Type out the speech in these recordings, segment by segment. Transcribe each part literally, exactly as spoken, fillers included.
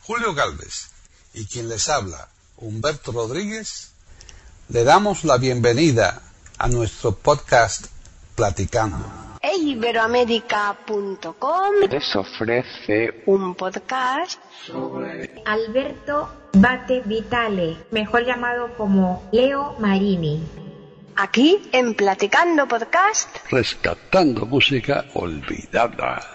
Julio Gálvez y quien les habla, Humberto Rodríguez, le damos la bienvenida a nuestro podcast Platicando. e iberoamérica punto com les ofrece un podcast sobre Alberto Bate Vitale, mejor llamado como Leo Marini. aquí en Platicando Podcast. rescatando música olvidada.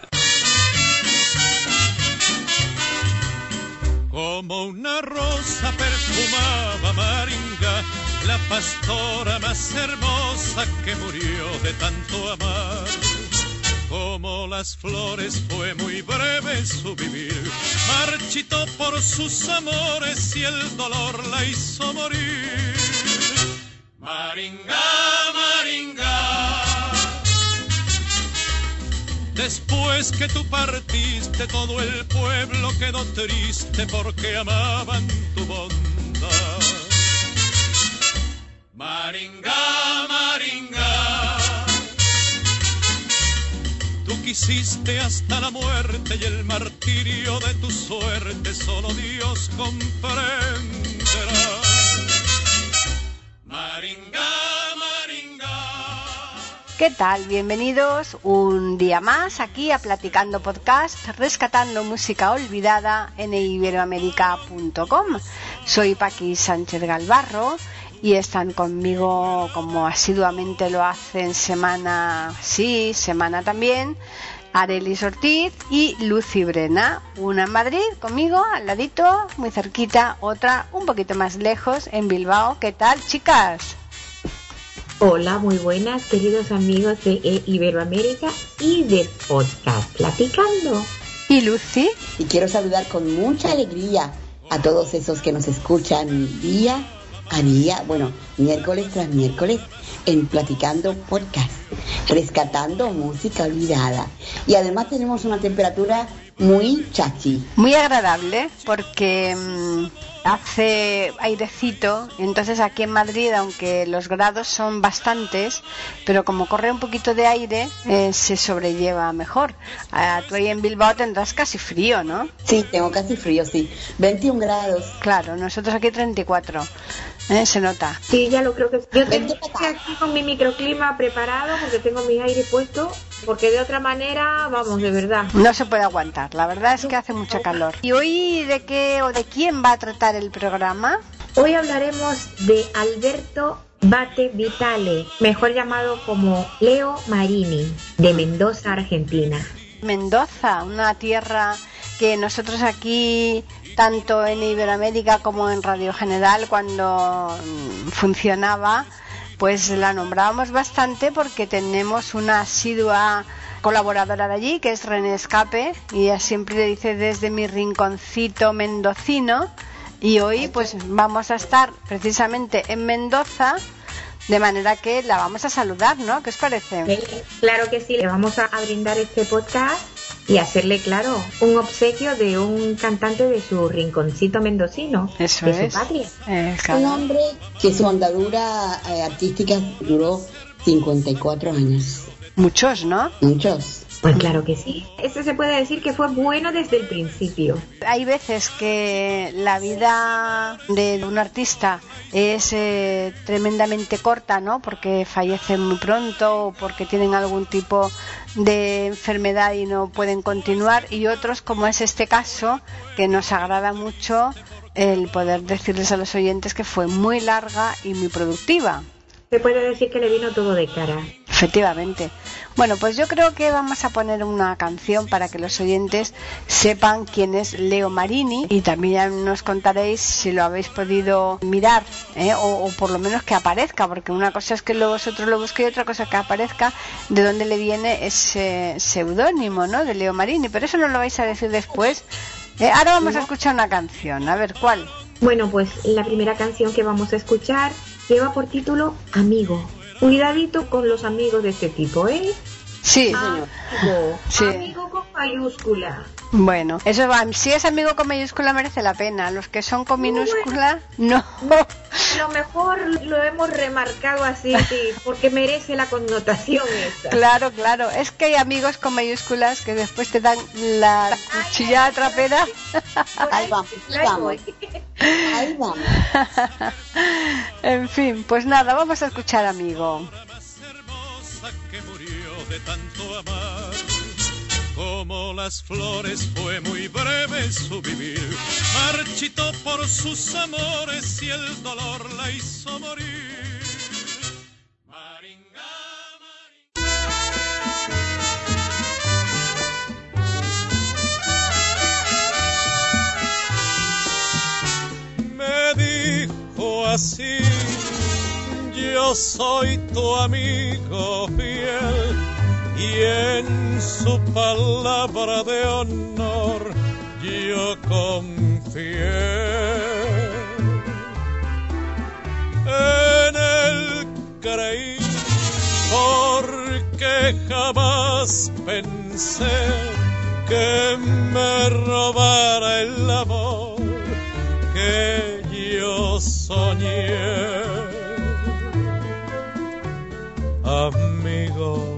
Como una rosa perfumaba Maringa, la pastora más hermosa que murió de tanto amar. Como las flores fue muy breve su vivir, marchitó por sus amores y el dolor la hizo morir. Maringa, Maringa, después que tú partiste, todo el pueblo quedó triste porque amaban tu bondad. Maringa, Maringa, tú quisiste hasta la muerte y el martirio de tu suerte solo Dios comprenderá. Maringa, Maringa. ¿Qué tal? Bienvenidos un día más aquí a Platicando Podcast, rescatando música olvidada en e iberoamérica punto com. Soy Paqui Sánchez Galvarro y están conmigo, como asiduamente lo hacen semana sí, semana también, Arelis Ortiz y Lucy Brena. Una en Madrid conmigo, al ladito, muy cerquita, otra un poquito más lejos, en Bilbao. ¿Qué tal, chicas? Hola, muy buenas, queridos amigos de e Iberoamérica y de Podcast Platicando. ¿Y Lucy? Y quiero saludar con mucha alegría a todos esos que nos escuchan día a día, bueno, miércoles tras miércoles, en Platicando Podcast, rescatando música olvidada. Y además tenemos una temperatura muy chachi. Muy agradable porque mmm, hace airecito, entonces aquí en Madrid, aunque los grados son bastantes, pero como corre un poquito de aire, eh, se sobrelleva mejor. Ah, tú ahí en Bilbao tendrás casi frío, ¿no? Sí, tengo casi frío, sí. veintiún grados. Claro, nosotros aquí treinta y cuatro. ¿Eh? Se nota. Sí, ya lo creo que yo tengo aquí con mi microclima preparado porque tengo mi aire puesto, porque de otra manera, vamos, de verdad. No se puede aguantar, la verdad es que hace mucho calor. ¿Y hoy de qué o de quién va a tratar el programa? Hoy hablaremos de Alberto Bate Vitale, mejor llamado como Leo Marini, de Mendoza, Argentina. Mendoza, una tierra que nosotros aquí, tanto en Iberoamérica como en Radio General, cuando funcionaba, pues la nombrábamos bastante porque tenemos una asidua colaboradora de allí, que es René Escape, y ella siempre le dice desde mi rinconcito mendocino, y hoy pues vamos a estar precisamente en Mendoza, de manera que la vamos a saludar, ¿no? ¿Qué os parece? Sí, claro que sí, le vamos a brindar este podcast y hacerle, claro, un obsequio de un cantante de su rinconcito mendocino, Eso de es. su patria. Eh, claro. Un hombre que su andadura eh, artística duró cincuenta y cuatro años. Muchos, ¿no? Muchos. Pues claro que sí. Esto se puede decir que fue bueno desde el principio. Hay veces que la vida de un artista es eh, tremendamente corta, ¿no? Porque fallecen muy pronto o porque tienen algún tipo de enfermedad y no pueden continuar, y otros, como es este caso, que nos agrada mucho el poder decirles a los oyentes que fue muy larga y muy productiva. Se puede decir que le vino todo de cara. Efectivamente. Bueno, pues yo creo que vamos a poner una canción para que los oyentes sepan quién es Leo Marini, y también nos contaréis si lo habéis podido mirar, ¿eh? o, o por lo menos que aparezca, porque una cosa es que vosotros lo busquéis y otra cosa es que aparezca de dónde le viene ese seudónimo, ¿no?, de Leo Marini, pero eso nos lo vais a decir después. Eh, ahora vamos a escuchar una canción, a ver, ¿cuál? Bueno, pues la primera canción que vamos a escuchar lleva por título Amigo. Cuidadito con los amigos de este tipo, ¿eh? Sí, Amigo, sí. amigo con mayúscula. Bueno, eso va. Si es amigo con mayúscula merece la pena. Los que son con minúscula, no. Lo mejor lo hemos remarcado así, sí, porque merece la connotación esa. Claro, claro. Es que hay amigos con mayúsculas que después te dan la cuchillada trapera. Ahí vamos, ahí vamos. Ahí vamos. En fin, pues nada, vamos a escuchar amigo. Que murió de tanto amar, como las flores fue muy breve su vivir, marchitó por sus amores y el dolor la hizo morir. Maringa, Maringa. Me dijo así: yo soy tu amigo fiel, y en su palabra de honor yo confié. En él creí porque jamás pensé que me robara el amor que yo soñé. Amigo,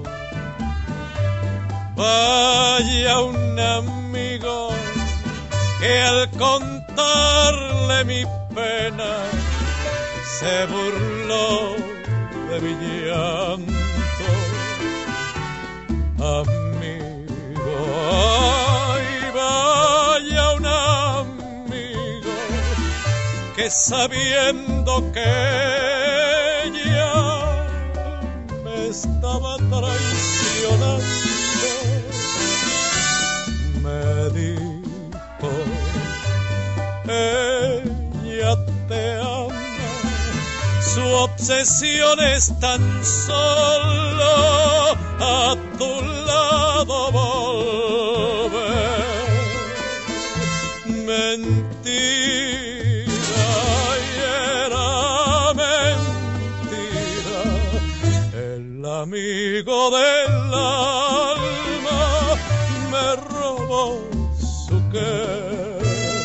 vaya un amigo que al contarle mi pena se burló de mi llanto. Amigo, ay, vaya un amigo que sabiendo que estaba traicionando, me dijo: ella te ama, su obsesión es tan solo a tu lado volver. Mentira, era mentira, el amigo del alma me robó su querer.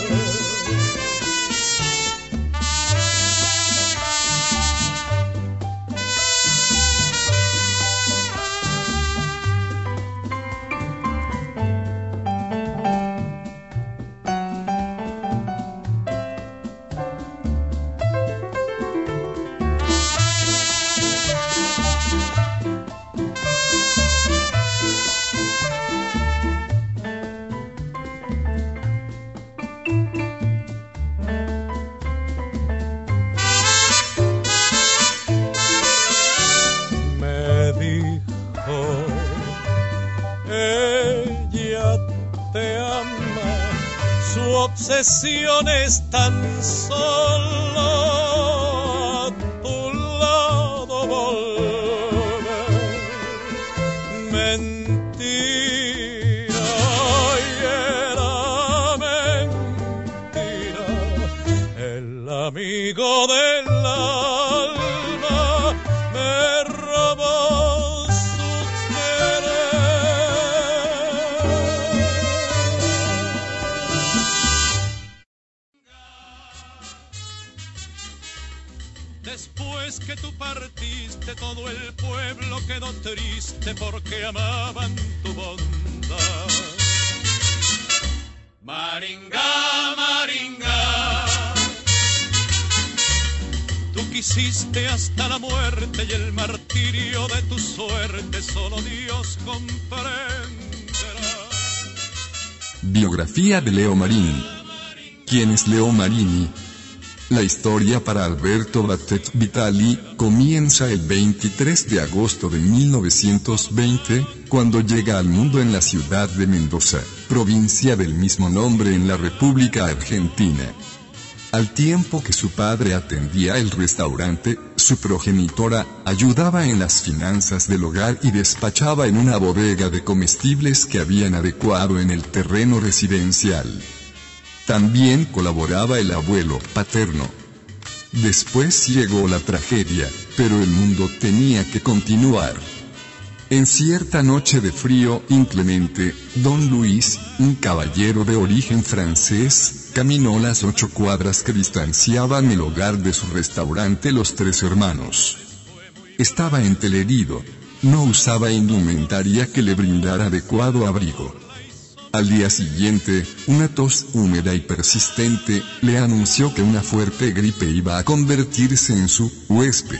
Obsesión es tan solo a tu lado volver. Mentira, y era mentira, el amigo del alma me robó su Después que tú partiste, todo el pueblo quedó triste porque amaban tu bondad. Maringa, Maringa, tú quisiste hasta la muerte y el martirio de tu suerte solo Dios comprenderá. Biografía de Leo Marini. ¿Quién es Leo Marini? La historia para Alberto Battet Vitali comienza el veintitrés de agosto de mil novecientos veinte, cuando llega al mundo en la ciudad de Mendoza, provincia del mismo nombre en la República Argentina. Al tiempo que su padre atendía el restaurante, su progenitora ayudaba en las finanzas del hogar y despachaba en una bodega de comestibles que habían adecuado en el terreno residencial. También colaboraba el abuelo paterno. Después llegó la tragedia, pero el mundo tenía que continuar. En cierta noche de frío inclemente, don Luis, un caballero de origen francés, caminó las ocho cuadras que distanciaban el hogar de su restaurante Los Tres Hermanos. Estaba entelerido, no usaba indumentaria que le brindara adecuado abrigo. Al día siguiente, una tos húmeda y persistente le anunció que una fuerte gripe iba a convertirse en su huésped.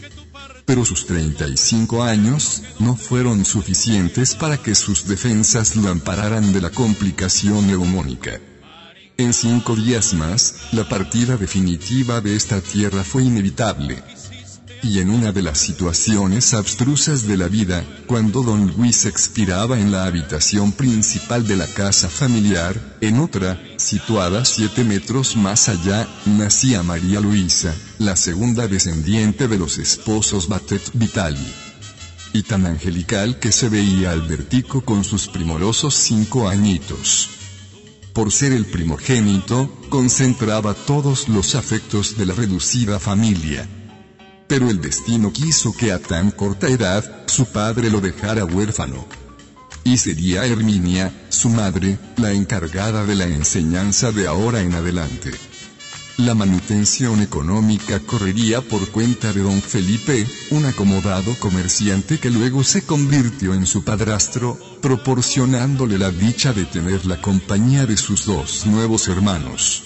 Pero sus treinta y cinco años no fueron suficientes para que sus defensas lo ampararan de la complicación neumónica. En cinco días más, la partida definitiva de esta tierra fue inevitable. Y en una de las situaciones abstrusas de la vida, cuando don Luis expiraba en la habitación principal de la casa familiar, en otra, situada siete metros más allá, nacía María Luisa, la segunda descendiente de los esposos Batet Vitali. Y tan angelical que se veía Albertico con sus primorosos cinco añitos. Por ser el primogénito, concentraba todos los afectos de la reducida familia. Pero el destino quiso que a tan corta edad, su padre lo dejara huérfano. Y sería Herminia, su madre, la encargada de la enseñanza de ahora en adelante. La manutención económica correría por cuenta de don Felipe, un acomodado comerciante que luego se convirtió en su padrastro, proporcionándole la dicha de tener la compañía de sus dos nuevos hermanos,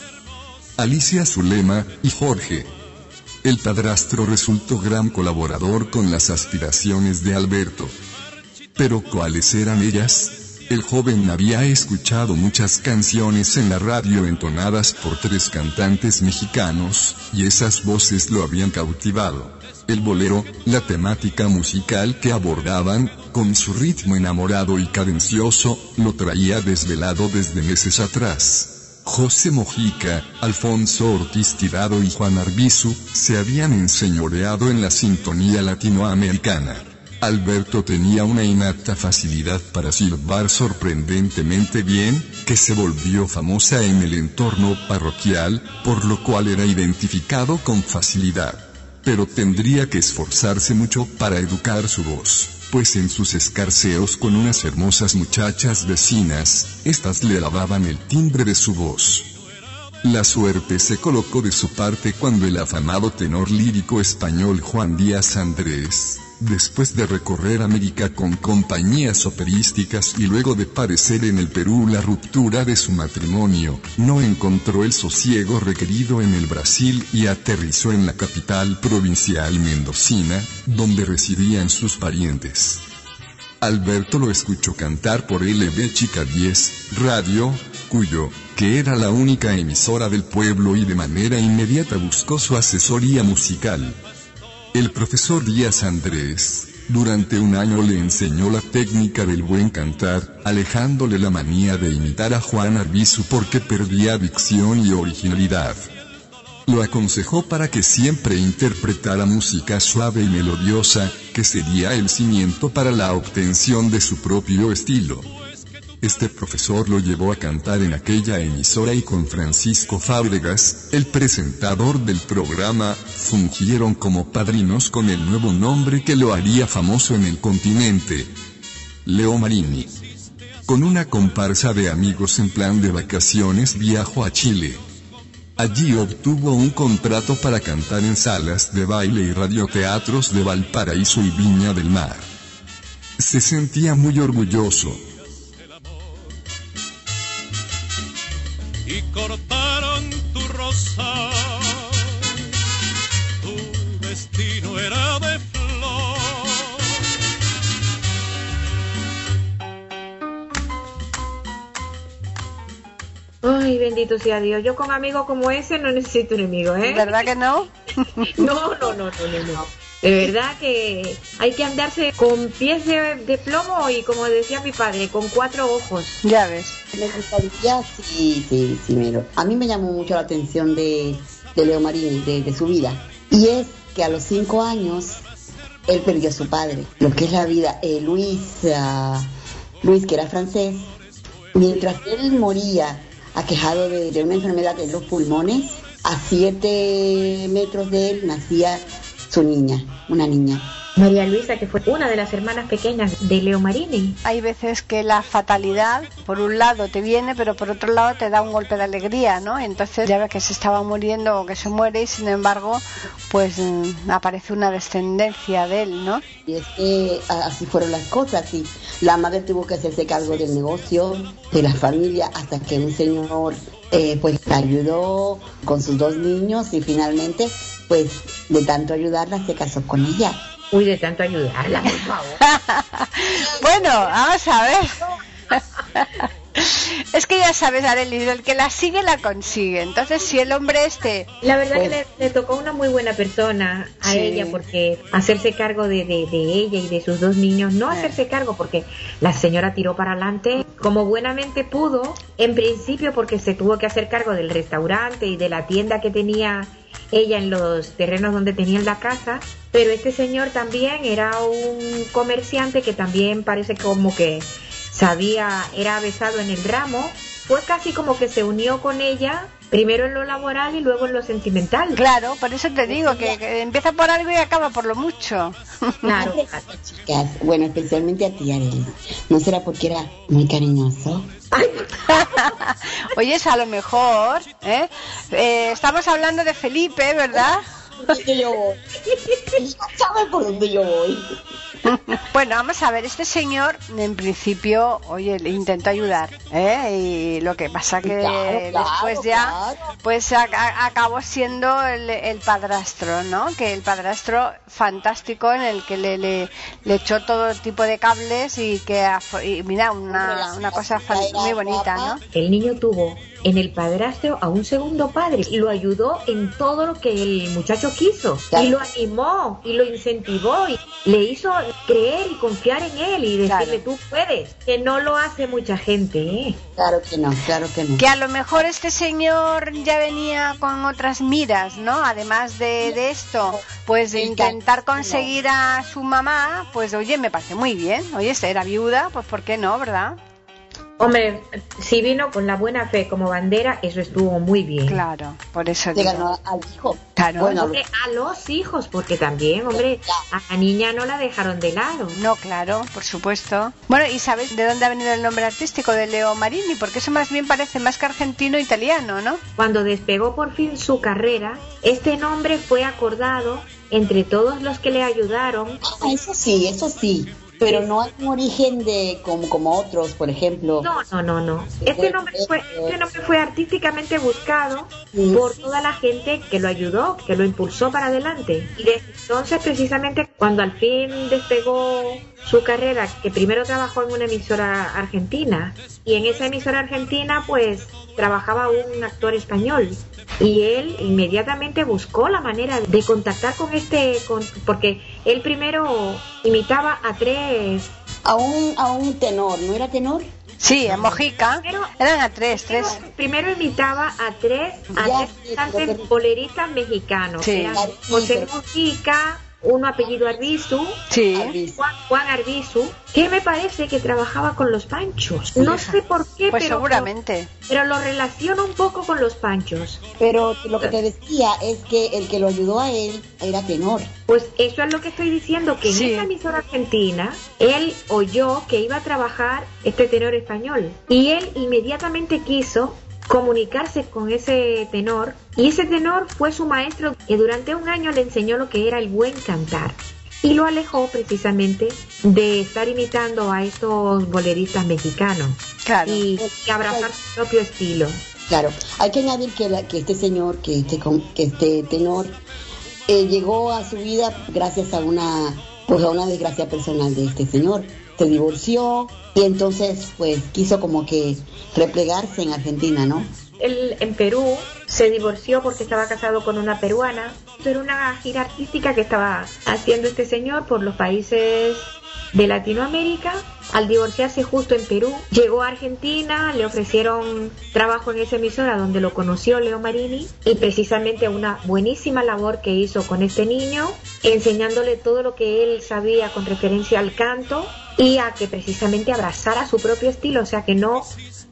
Alicia Zulema y Jorge. El padrastro resultó gran colaborador con las aspiraciones de Alberto. ¿Pero cuáles eran ellas? El joven había escuchado muchas canciones en la radio entonadas por tres cantantes mexicanos, y esas voces lo habían cautivado. El bolero, la temática musical que abordaban, con su ritmo enamorado y cadencioso, lo traía desvelado desde meses atrás. José Mojica, Alfonso Ortiz Tirado y Juan Arbizu, se habían enseñoreado en la sintonía latinoamericana. Alberto tenía una innata facilidad para silbar sorprendentemente bien, que se volvió famosa en el entorno parroquial, por lo cual era identificado con facilidad. Pero tendría que esforzarse mucho para educar su voz, pues en sus escarceos con unas hermosas muchachas vecinas, estas le alababan el timbre de su voz. La suerte se colocó de su parte cuando el afamado tenor lírico español Juan Díaz Andrés, después de recorrer América con compañías operísticas y luego de padecer en el Perú la ruptura de su matrimonio, no encontró el sosiego requerido en el Brasil y aterrizó en la capital provincial mendocina, donde residían sus parientes. Alberto lo escuchó cantar por L B Chica diez, radio, Cuyo, que era la única emisora del pueblo, y de manera inmediata buscó su asesoría musical. El profesor Díaz Andrés, durante un año le enseñó la técnica del buen cantar, alejándole la manía de imitar a Juan Arbizu porque perdía dicción y originalidad. Lo aconsejó para que siempre interpretara música suave y melodiosa, que sería el cimiento para la obtención de su propio estilo. Este profesor lo llevó a cantar en aquella emisora y con Francisco Fábregas, el presentador del programa, fungieron como padrinos con el nuevo nombre que lo haría famoso en el continente: Leo Marini. Con una comparsa de amigos en plan de vacaciones viajó a Chile. Allí obtuvo un contrato para cantar en salas de baile y radioteatros de Valparaíso y Viña del Mar. Se sentía muy orgulloso. Y cortaron tu rosa, tu destino era de flor. Ay, bendito sea Dios. Yo con amigos como ese no necesito enemigos, ¿eh? ¿Verdad que no? No, no, no, no, no, no. De verdad que hay que andarse con pies de, de plomo y, como decía mi padre, con cuatro ojos. Ya ves. Me gustaría, sí, sí, sí, Mero. A mí me llamó mucho la atención de, de Leo Marini, de, de su vida. Y es que a los cinco años, él perdió a su padre. Lo que es la vida. Eh, Luis, uh, Luis, que era francés, mientras él moría aquejado de, de una enfermedad en los pulmones, a siete metros de él nacía su niña, una niña. María Luisa, que fue una de las hermanas pequeñas de Leo Marini. Hay veces que la fatalidad, por un lado te viene, pero por otro lado te da un golpe de alegría, ¿no? Entonces ya ves que se estaba muriendo o que se muere y sin embargo, pues mmm, aparece una descendencia de él, ¿no? Y es que así fueron las cosas, y la madre tuvo que hacerse cargo del negocio, de la familia, hasta que un señor eh, pues la ayudó con sus dos niños y finalmente, pues de tanto ayudarla se casó con ella. Uy, de tanto ayudarla, por favor. Bueno, vamos a ver. Es que ya sabes, Arely, el que la sigue la consigue. Entonces, si el hombre este... La verdad pues, que le, le tocó una muy buena persona a sí. ella, porque hacerse cargo de, de, de ella y de sus dos niños, no hacerse cargo porque la señora tiró para adelante como buenamente pudo, en principio porque se tuvo que hacer cargo del restaurante y de la tienda que tenía ella en los terrenos donde tenían la casa, pero este señor también era un comerciante que también parece como que sabía, era avesado en el ramo, fue casi como que se unió con ella, primero en lo laboral y luego en lo sentimental. Claro, por eso te digo que, que empieza por algo y acaba por lo mucho. Claro, chicas, bueno, especialmente a ti, Arely, ¿no será porque era muy cariñoso? Oye, a lo mejor, ¿eh? Eh, estamos hablando de Felipe, ¿verdad? ¿Por dónde yo voy? ¿Sabes por dónde yo voy? Bueno, vamos a ver, este señor en principio, oye, le intentó ayudar, ¿eh? Y lo que pasa que claro, claro, después ya, claro. pues a, a, acabó siendo el, el padrastro, ¿no? Que el padrastro fantástico en el que le, le, le echó todo tipo de cables y que, y mira, una, una cosa muy bonita, ¿no? El niño tuvo en el padrastro a un segundo padre y lo ayudó en todo lo que el muchacho quiso, claro. Y lo animó y lo incentivó y le hizo creer y confiar en él y decirle, claro, tú puedes, que no lo hace mucha gente, ¿eh? Claro que no, claro que no. Que a lo mejor este señor ya venía con otras miras, ¿no? Además de, de esto, pues de intentar conseguir a su mamá, pues oye, me parece muy bien. Oye, era viuda, pues ¿por qué no, verdad? Hombre, si vino con la buena fe como bandera, eso estuvo muy bien. Claro, por eso digo. Se ganó al hijo. Claro. Bueno, porque a los hijos, porque también, hombre, a la niña no la dejaron de lado. No, claro, por supuesto. Bueno, ¿y sabes de dónde ha venido el nombre artístico de Leo Marini? Porque eso más bien parece más que argentino-italiano, ¿no? Cuando despegó por fin su carrera, este nombre fue acordado entre todos los que le ayudaron. Ah, eso sí, eso sí. Pero no hay un origen de como como otros, por ejemplo. No, no, no, no. Este nombre fue, este nombre fue artísticamente buscado sí. por toda la gente que lo ayudó, que lo impulsó para adelante. Y desde entonces, precisamente, cuando al fin despegó su carrera, que primero trabajó en una emisora argentina, y en esa emisora argentina, pues, trabajaba un actor español. Y él inmediatamente buscó la manera de contactar con este, con, porque él primero imitaba a tres... A un, a un tenor, ¿no era tenor? Sí, a Mojica. Primero, eran a tres, primero, tres. Primero imitaba a tres, a ya, tres cantantes sí, boleristas mexicanos. Sí. Eran José Mojica, uno apellido Arbizu, sí. Juan, Juan Arbizu, que me parece que trabajaba con los Panchos. No sé por qué, pues pero seguramente. Pero lo relaciono un poco con los Panchos. Pero lo que te decía es que el que lo ayudó a él era tenor. Pues eso es lo que estoy diciendo, que sí. En esa emisora argentina, él oyó que iba a trabajar este tenor español. Y él inmediatamente quiso comunicarse con ese tenor, y ese tenor fue su maestro que durante un año le enseñó lo que era el buen cantar y lo alejó precisamente de estar imitando a estos boleristas mexicanos. Claro. y, y abrazar su propio estilo. Claro, hay que añadir que, la, que este señor, que este, que este tenor eh, llegó a su vida gracias a una, pues a una desgracia personal de este señor. Se divorció y entonces pues quiso como que replegarse en Argentina, ¿no? Él en Perú se divorció porque estaba casado con una peruana. Era una gira artística que estaba haciendo este señor por los países de Latinoamérica. Al divorciarse justo en Perú, llegó a Argentina, le ofrecieron trabajo en esa emisora donde lo conoció Leo Marini, y precisamente una buenísima labor que hizo con este niño, enseñándole todo lo que él sabía con referencia al canto y a que precisamente abrazara su propio estilo, o sea que no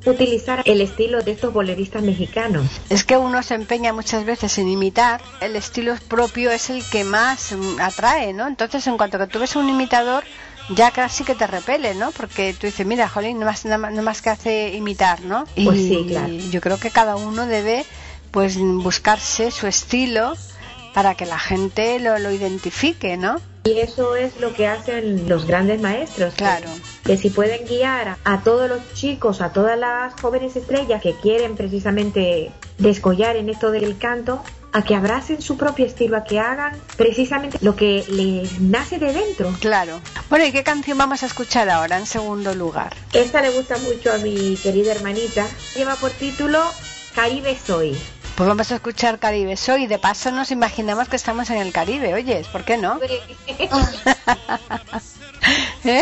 utilizar el estilo de estos boleristas mexicanos. Es que uno se empeña muchas veces en imitar, el estilo propio es el que más atrae, ¿no? Entonces, en cuanto que tú ves un imitador, ya casi que te repele, ¿no? Porque tú dices, mira, jolín, no más, no más que hace imitar, ¿no? Y pues sí, claro. Yo creo que cada uno debe, pues, buscarse su estilo para que la gente lo, lo identifique, ¿no? Y eso es lo que hacen los grandes maestros. Claro. Que, que si pueden guiar a, a todos los chicos, a todas las jóvenes estrellas que quieren precisamente descollar en esto del canto, a que abracen su propio estilo, a que hagan precisamente lo que les nace de dentro. Claro. Bueno, ¿y qué canción vamos a escuchar ahora en segundo lugar? Esta le gusta mucho a mi querida hermanita. Lleva por título Caribe Soy. Pues vamos a escuchar Caribe Soy y de paso nos imaginamos que estamos en el Caribe, oyes, ¿por qué no? ¿Eh?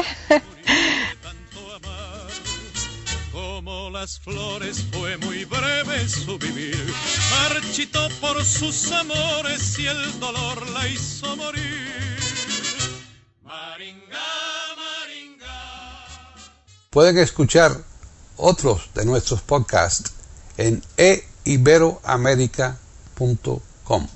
Como las flores fue muy breve su vivir, marchitó por sus amores y el dolor la hizo morir. Maringa, Maringa. Pueden escuchar otros de nuestros podcasts en e iberoamerica punto com.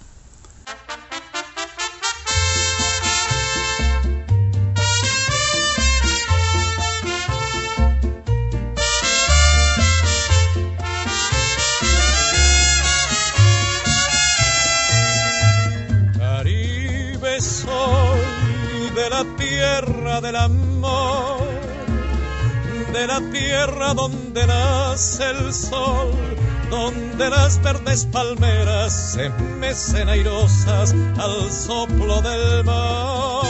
Caribe soy de la tierra del amor, de la tierra donde nace el sol, donde las verdes palmeras se mecen airosas al soplo del mar.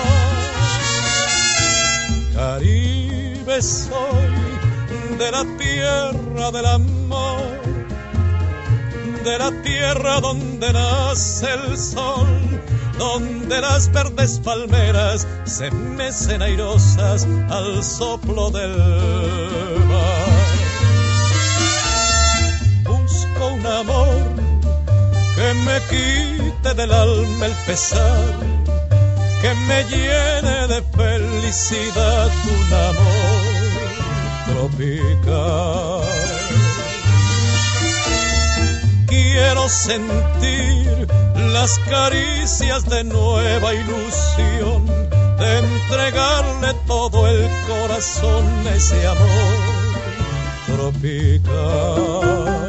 Caribe soy de la tierra del amor, de la tierra donde nace el sol, donde las verdes palmeras se mecen airosas al soplo del mar. Busco un amor que me quite del alma el pesar, que me llene de felicidad, un amor tropical. Quiero sentir las caricias de nueva ilusión, de entregarle todo el corazón a ese amor tropical.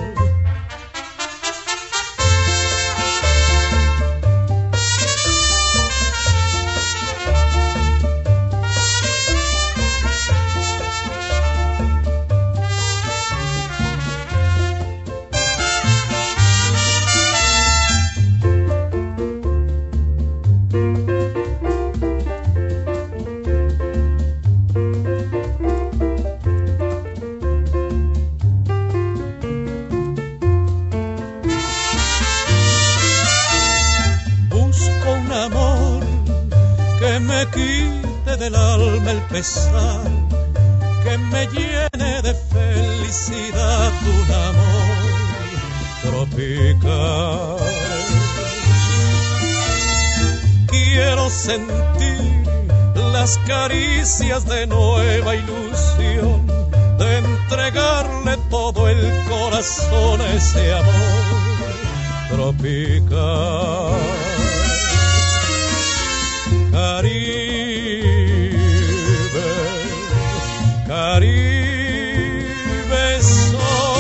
Del alma el pesar, que me llene de felicidad, un amor tropical. Quiero sentir las caricias de nueva ilusión, de entregarle todo el corazón a ese amor tropical. Caribe, Caribe soy.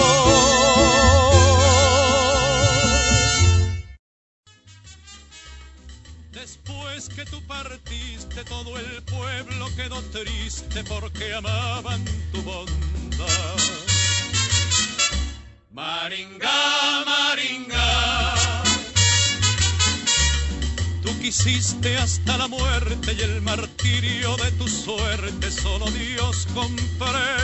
Después que tú partiste, todo el pueblo quedó triste porque amaban tu bondad. Maringa, Maringa, tú quisiste hasta la muerte y el martirio de tu suerte solo Dios comprenderá.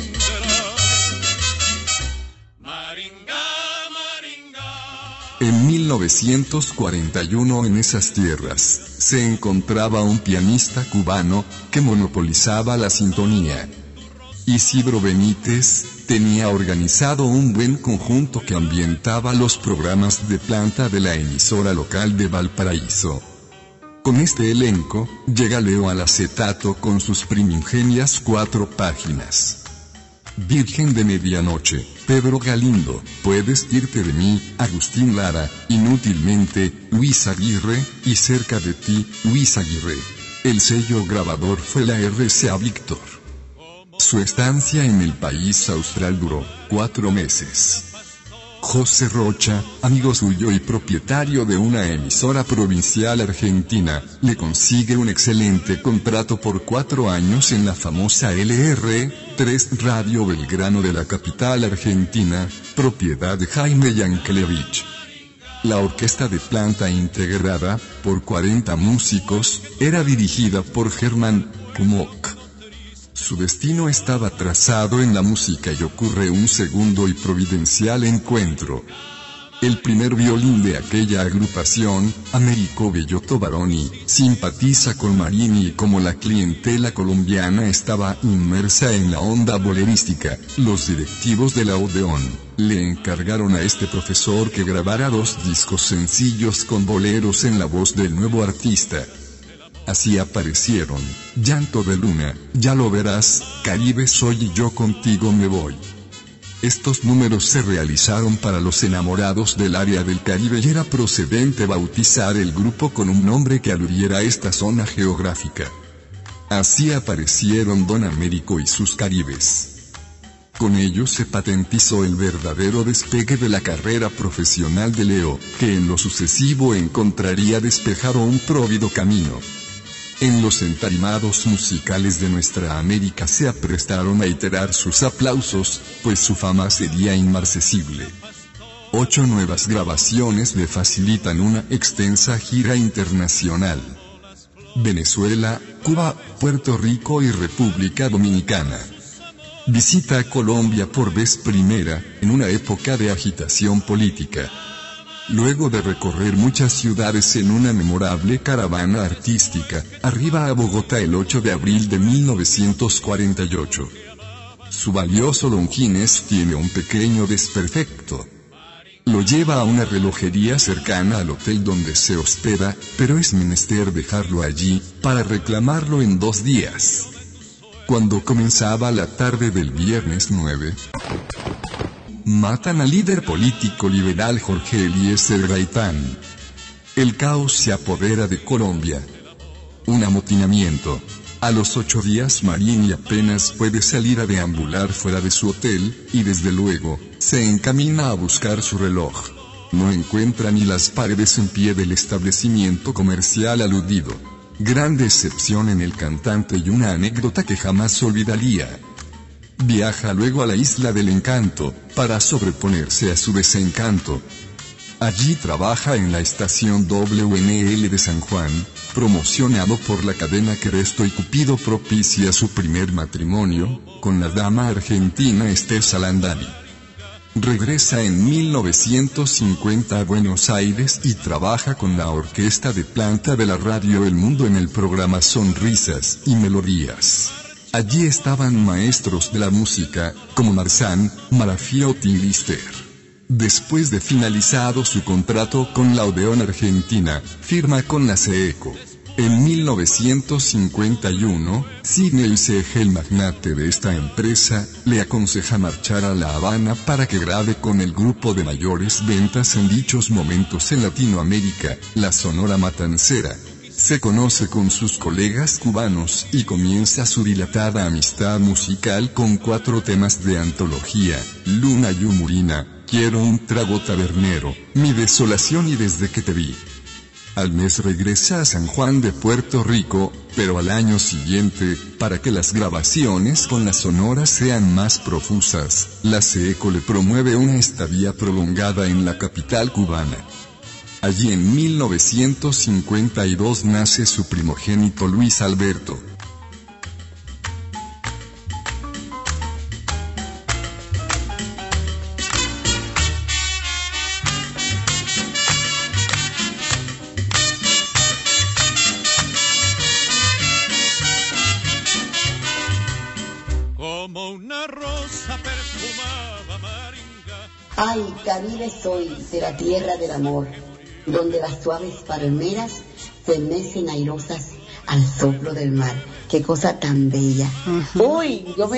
Maringa, Maringa. En mil novecientos cuarenta y uno en esas tierras, se encontraba un pianista cubano, que monopolizaba la sintonía. Isidro Benítez tenía organizado un buen conjunto que ambientaba los programas de planta de la emisora local de Valparaíso. Con este elenco, llega Leo al acetato con sus primigenias cuatro páginas. Virgen de Medianoche, Pedro Galindo, Puedes irte de mí, Agustín Lara, Inútilmente, Luis Aguirre, y Cerca de ti, Luis Aguirre. El sello grabador fue la R C A Víctor. Su estancia en el país austral duró cuatro meses. José Rocha, amigo suyo y propietario de una emisora provincial argentina, le consigue un excelente contrato por cuatro años en la famosa L R tres Radio Belgrano de la capital argentina, propiedad de Jaime Yankelevich. La orquesta de planta integrada, por cuarenta músicos, era dirigida por Germán Kumok. Su destino estaba trazado en la música y ocurre un segundo y providencial encuentro. El primer violín de aquella agrupación, Américo Bellotto Baroni, simpatiza con Marini y como la clientela colombiana estaba inmersa en la onda bolerística, los directivos de la Odeón le encargaron a este profesor que grabara dos discos sencillos con boleros en la voz del nuevo artista. Así aparecieron Llanto de Luna, Ya lo verás, Caribe soy y Yo contigo me voy. Estos números se realizaron para los enamorados del área del Caribe y era procedente bautizar el grupo con un nombre que aludiera a esta zona geográfica. Así aparecieron Don Américo y sus Caribes. Con ellos se patentizó el verdadero despegue de la carrera profesional de Leo, que en lo sucesivo encontraría despejado un próvido camino. En los entarimados musicales de nuestra América se aprestaron a iterar sus aplausos, pues su fama sería inmarcesible. Ocho nuevas grabaciones le facilitan una extensa gira internacional. Venezuela, Cuba, Puerto Rico y República Dominicana. Visita a Colombia por vez primera, en una época de agitación política. Luego de recorrer muchas ciudades en una memorable caravana artística, arriba a Bogotá el ocho de abril de mil novecientos cuarenta y ocho. Su valioso Longines tiene un pequeño desperfecto. Lo lleva a una relojería cercana al hotel donde se hospeda, pero es menester dejarlo allí, para reclamarlo en dos días. Cuando comenzaba la tarde del viernes nueve... matan al líder político liberal Jorge Eliezer Gaitán. El caos se apodera de Colombia. Un amotinamiento. A los ocho días Marini apenas puede salir a deambular fuera de su hotel, y desde luego, se encamina a buscar su reloj. No encuentra ni las paredes en pie del establecimiento comercial aludido. Gran decepción en el cantante y una anécdota que jamás olvidaría. Viaja luego a la Isla del Encanto, para sobreponerse a su desencanto. Allí trabaja en la estación W N L de San Juan, promocionado por la cadena Cresto y Cupido propicia su primer matrimonio, con la dama argentina Esther Salandani. Regresa en mil novecientos cincuenta a Buenos Aires y trabaja con la orquesta de planta de la radio El Mundo en el programa Sonrisas y Melodías. Allí estaban maestros de la música, como Marzán, Marafiotti y Lister. Después de finalizado su contrato con la Odeón Argentina, firma con la SECO. En mil novecientos cincuenta y uno, Sidney Seege, el magnate de esta empresa, le aconseja marchar a La Habana para que grabe con el grupo de mayores ventas en dichos momentos en Latinoamérica, la Sonora Matancera. Se conoce con sus colegas cubanos y comienza su dilatada amistad musical con cuatro temas de antología: Luna Yumurina, Quiero un trago tabernero, Mi desolación y Desde que te vi. Al mes regresa a San Juan de Puerto Rico, pero al año siguiente, para que las grabaciones con la Sonora sean más profusas, la SECO le promueve una estadía prolongada en la capital cubana. Allí en mil novecientos cincuenta y dos nace su primogénito Luis Alberto. Como una rosa perfumaba Maringa. Ay, Caribe soy, de la tierra del amor, donde las suaves palmeras se mecen airosas al soplo del mar. Qué cosa tan bella. Uh-huh. Uy, yo me,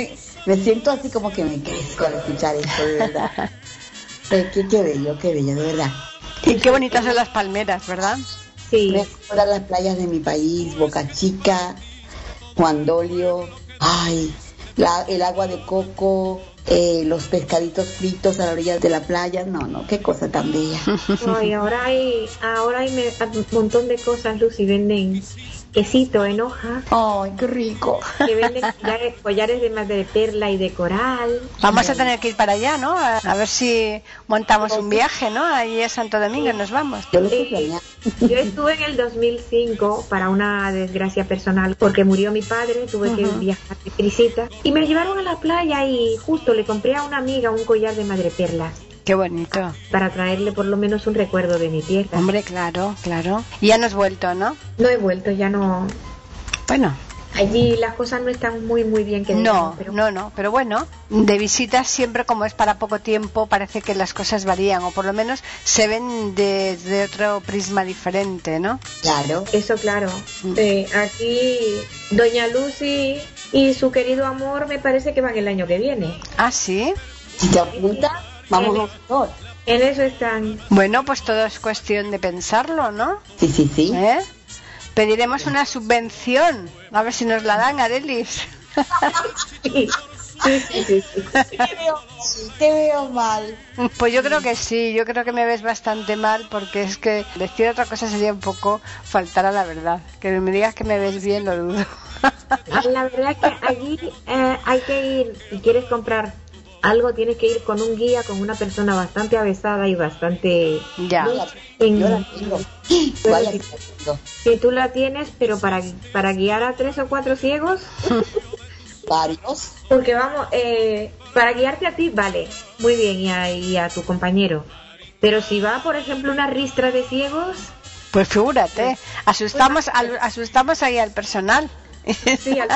me siento así como que me crezco al escuchar esto, de verdad. Qué, qué, qué bello, qué bello, de verdad. Y qué bonitas son las palmeras, ¿verdad? Sí. Me recuerda las playas de mi país, Boca Chica, Juan Dolio, ay, la, el agua de coco, eh, los pescaditos fritos a la orilla de la playa. No, no, qué cosa tan bella. Ay, ahora hay, ahora hay me- un montón de cosas, Lucy, venden quesito en hoja, Ay, qué rico. que venden collares, collares de madreperla y de coral. Vamos a tener que ir para allá, ¿no? A, a ver si montamos un viaje, ¿no? Ahí a Santo Domingo nos vamos. Yo lo estoy Sí. planeando. Yo estuve en el dos mil cinco para una desgracia personal porque murió mi padre, tuve que Ujú. viajar de prisita y me llevaron a la playa y justo le compré a una amiga un collar de madreperlas Qué bonito. para traerle por lo menos un recuerdo de mi tierra. Hombre, claro, claro. Y ya no has vuelto, ¿no? No he vuelto, ya no. Bueno, Allí las cosas no están muy muy bien que no, digamos, pero no, no. Pero bueno, de visitas siempre como es para poco tiempo, parece que las cosas varían, o por lo menos se ven desde otro prisma diferente, ¿no? Claro. eso claro. Mm. Eh, aquí doña Lucy y su querido amor me parece que van el año que viene. Ah, sí. Si te apuntas, vamos a un motor. En eso están. Bueno, pues todo es cuestión de pensarlo, ¿no? Sí, sí, sí. ¿Eh? Pediremos una subvención, a ver si nos la dan, Arelis. Sí, sí, sí, sí, sí. Te veo mal, te veo mal. Pues yo creo que sí, yo creo que me ves bastante mal, porque es que decir otra cosa sería un poco faltar a la verdad. Que me digas que me ves bien, lo dudo. La verdad es que allí eh, hay que ir, si quieres comprar algo, tienes que ir con un guía, con una persona bastante avesada y bastante... Ya. Yo la, en- yo la tengo. Vaya que la tengo. Si tú la tienes, pero para, para guiar a tres o cuatro ciegos, Varios. porque vamos, eh, para guiarte a ti, vale, muy bien, y a, y a tu compañero. Pero si va, por ejemplo, una ristra de ciegos, Pues figúrate, asustamos, al- asustamos ahí al personal. sí, al-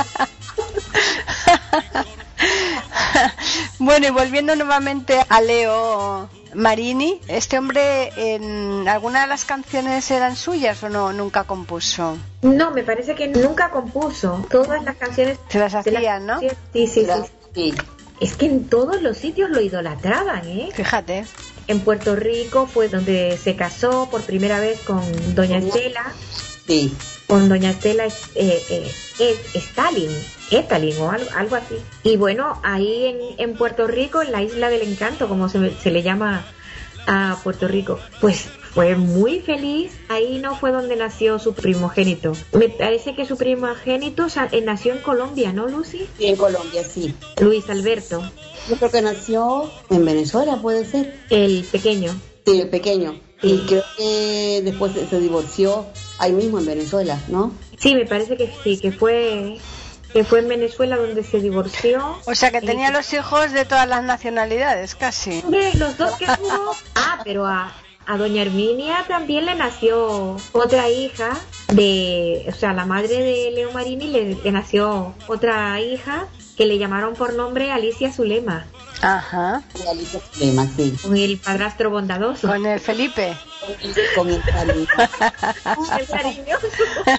Bueno, y volviendo nuevamente a Leo Marini, ¿este hombre en alguna de las canciones eran suyas o no? Nunca compuso. no, me parece que nunca compuso. Todas las canciones Se las se hacían, ¿no? Sí, sí, sí. Sí. Es que en todos los sitios lo idolatraban, ¿eh? Fíjate. En Puerto Rico fue donde se casó por primera vez con doña Estela, Sí. con doña Estela eh, eh, es- Stalin, Stalin o algo, algo así. Y bueno, ahí en, en Puerto Rico, en la Isla del Encanto, como se, se le llama a Puerto Rico, pues fue muy feliz. Ahí no fue donde nació su primogénito. Me parece que su primogénito sa- eh, nació en Colombia, ¿no, Lucy? Sí, en Colombia, sí. Luis Alberto, Yo creo que nació en Venezuela, puede ser. el pequeño. Sí, el pequeño. Sí. Y creo que después se, se divorció ahí mismo en Venezuela, ¿no? Sí, me parece que sí, que fue que fue en Venezuela donde se divorció. O sea que Y- tenía los hijos de todas las nacionalidades, casi. Hombre, los dos que tuvo. Ah, pero a, a doña Herminia también le nació otra hija de, o sea, la madre de Leo Marini le, le nació otra hija que le llamaron por nombre Alicia Zulema, Ajá. Y Alicia Zulema, sí. con el padrastro bondadoso. Con el Felipe. Con el cariño. El cariñoso.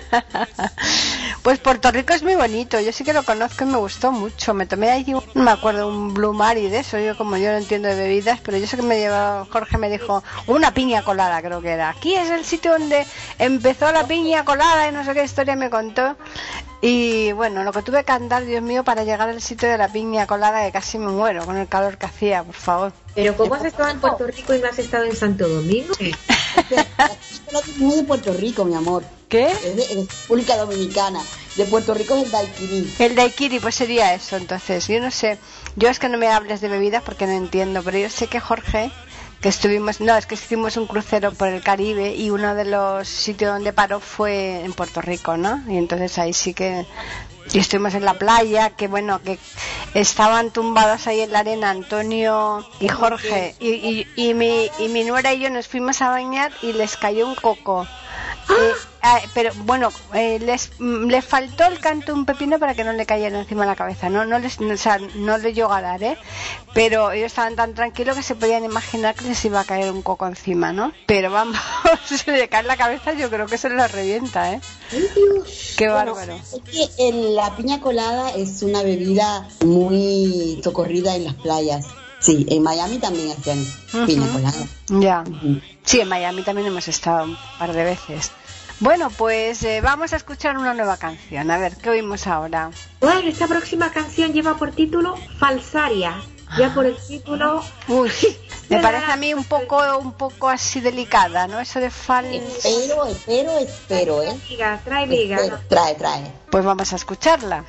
Pues Puerto Rico es muy bonito, yo sí que lo conozco y me gustó mucho. Me tomé allí, un- no me acuerdo, un Blue Mari de eso, yo como yo no entiendo de bebidas, pero yo sé que me llevó, Jorge me dijo, una piña colada creo que era. Aquí es el sitio donde empezó la piña colada y no sé qué historia me contó. Y bueno, lo que tuve que andar, Dios mío, para llegar al sitio de la piña colada, que casi me muero con el calor que hacía, por favor. Pero ¿cómo has estado en Puerto Rico y no has estado en Santo Domingo? No es de Puerto Rico, mi amor. ¿Qué? Es de, es de República Dominicana. De Puerto Rico es el daiquiri. El daiquiri, pues sería eso, entonces. Yo no sé, yo es que no me hables de bebidas porque no entiendo, pero yo sé que Jorge, que estuvimos, no, es que hicimos un crucero por el Caribe y uno de los sitios donde paró fue en Puerto Rico, ¿no? Y entonces ahí sí que... Y estuvimos en la playa, que bueno, que estaban tumbados ahí en la arena Antonio y Jorge, y, y, y, mi, y mi nuera y yo nos fuimos a bañar y les cayó un coco. Eh, ah, pero bueno, eh, les les faltó el canto de un pepino para que no le cayera encima de la cabeza, no no les, o sea, no le llegó a dar, ¿eh? Pero ellos estaban tan tranquilos que se podían imaginar que les iba a caer un coco encima, ¿no? Pero vamos, se le cae en la cabeza, yo creo que se la revienta, ¿eh? ¡Ay, Dios! Qué Bueno, bárbaro. es que el- la piña colada es una bebida muy socorrida en las playas. Sí, en Miami también hacían Ujú. piña colada. Ya. Ujú. Sí, en Miami también hemos estado un par de veces. Bueno, pues eh, vamos a escuchar una nueva canción. A ver, ¿qué oímos ahora? Bueno, esta próxima canción lleva por título Falsaria. Ya por el título... Uy, me parece a mí un poco un poco así delicada, ¿no? Eso de fal... Espero, espero, espero, ¿eh? Liga, trae liga. Espero. Trae, trae. Pues vamos a escucharla.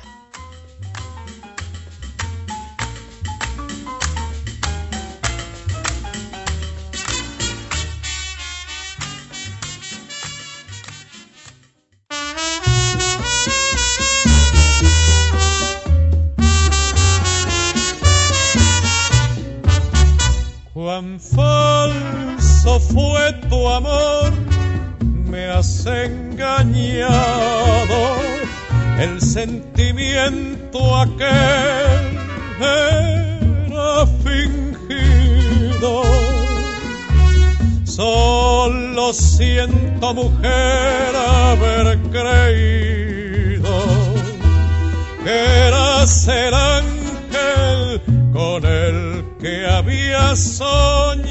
Cuán falso fue tu amor, me has engañado, el sentimiento aquel era fingido. Solo siento, mujer, haber creído que eras el ángel con el que había soñado.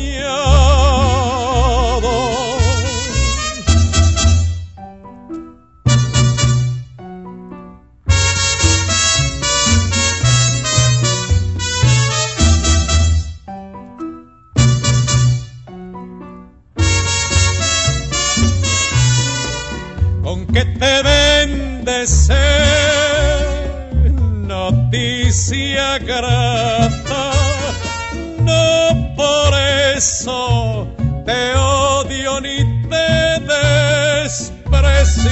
Con que te bendecé, noticia grata, no por eso te odio ni te desprecio,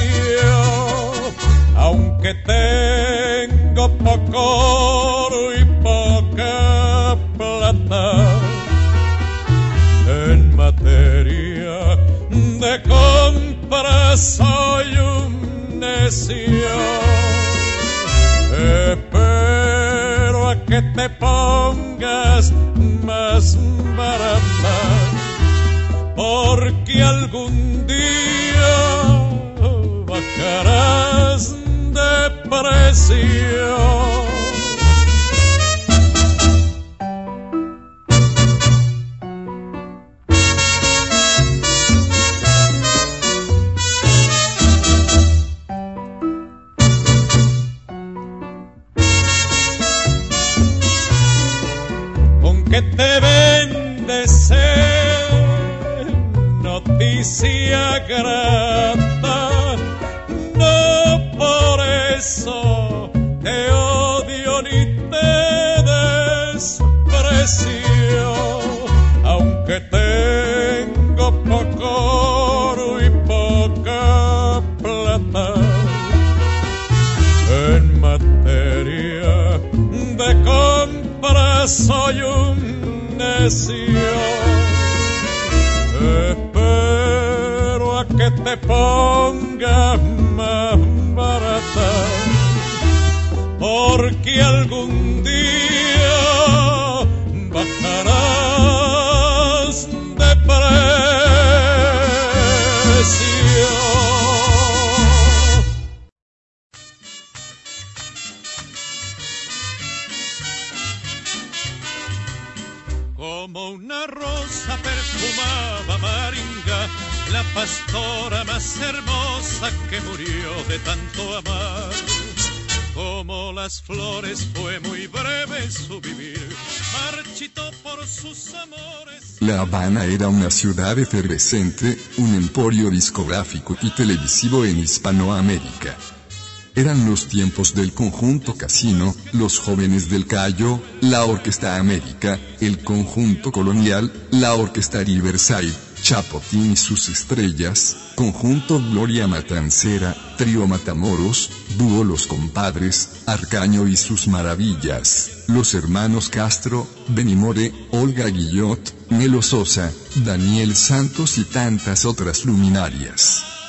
aunque tengo poco oro y poca plata. En materia de compra soy un necio, espero a que te pongas más barata, porque algún día bajarás de precio. Que te bendecé, noticia grata, no por eso te odio ni te desprecio, aunque tengo poco oro y poca plata. En materia de compra soy un necio, espero a que te pongas más barata, porque algún día bajarás de precio. Como una rosa perfumaba Maringa, la pastora más hermosa que murió de tanto amar. Como las flores fue muy breve su vivir, marchitó por sus amores. La Habana era una ciudad efervescente, un emporio discográfico y televisivo en Hispanoamérica. Eran los tiempos del conjunto Casino, los jóvenes del Cayo, la Orquesta América, el conjunto Colonial, la Orquesta Riverside, Chapotín y sus estrellas, conjunto Gloria Matancera, trío Matamoros, dúo Los Compadres, Arcaño y sus maravillas, los hermanos Castro, Benny More, Olga Guillot, Melo Sosa, Daniel Santos y tantas otras luminarias.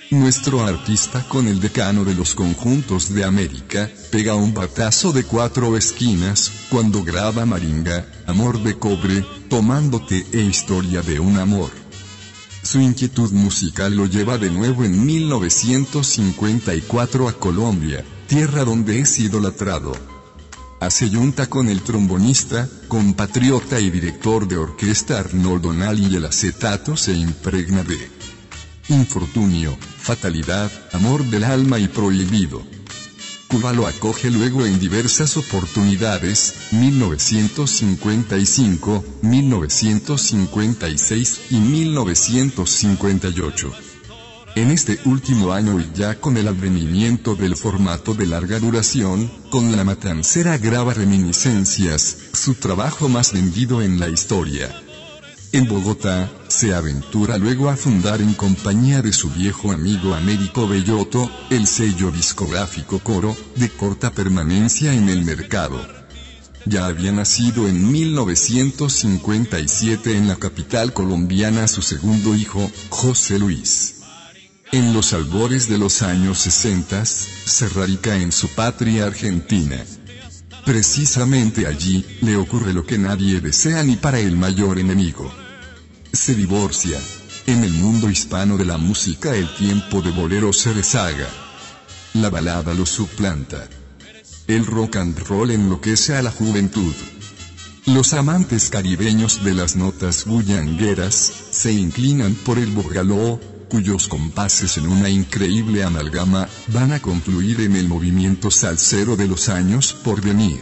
Nuestro artista, con el decano de los conjuntos de América, pega un batazo de cuatro esquinas, cuando graba Maringa, Amor de Cobre, Tomándote e Historia de un Amor. Su inquietud musical lo lleva de nuevo en mil novecientos cincuenta y cuatro a Colombia, tierra donde es idolatrado. Hace yunta con el trombonista, compatriota y director de orquesta Arnoldo Nali y el acetato se impregna de Infortunio, Fatalidad, Amor del Alma y Prohibido. Cuba lo acoge luego en diversas oportunidades, mil novecientos cincuenta y cinco, mil novecientos cincuenta y seis y mil novecientos cincuenta y ocho. En este último año y ya con el advenimiento del formato de larga duración, con La Matancera graba Reminiscencias, su trabajo más vendido en la historia. En Bogotá, se aventura luego a fundar en compañía de su viejo amigo Américo Bellotto, el sello discográfico Coro, de corta permanencia en el mercado. Ya había nacido en mil novecientos cincuenta y siete en la capital colombiana su segundo hijo, José Luis. En los albores de los años sesenta, se radica en su patria argentina. Precisamente allí, le ocurre lo que nadie desea ni para el mayor enemigo. Se divorcia. En el mundo hispano de la música el tiempo de bolero se rezaga. La balada lo suplanta. El rock and roll enloquece a la juventud. Los amantes caribeños de las notas bullangueras, se inclinan por el bogaló, cuyos compases en una increíble amalgama, van a confluir en el movimiento salsero de los años por venir.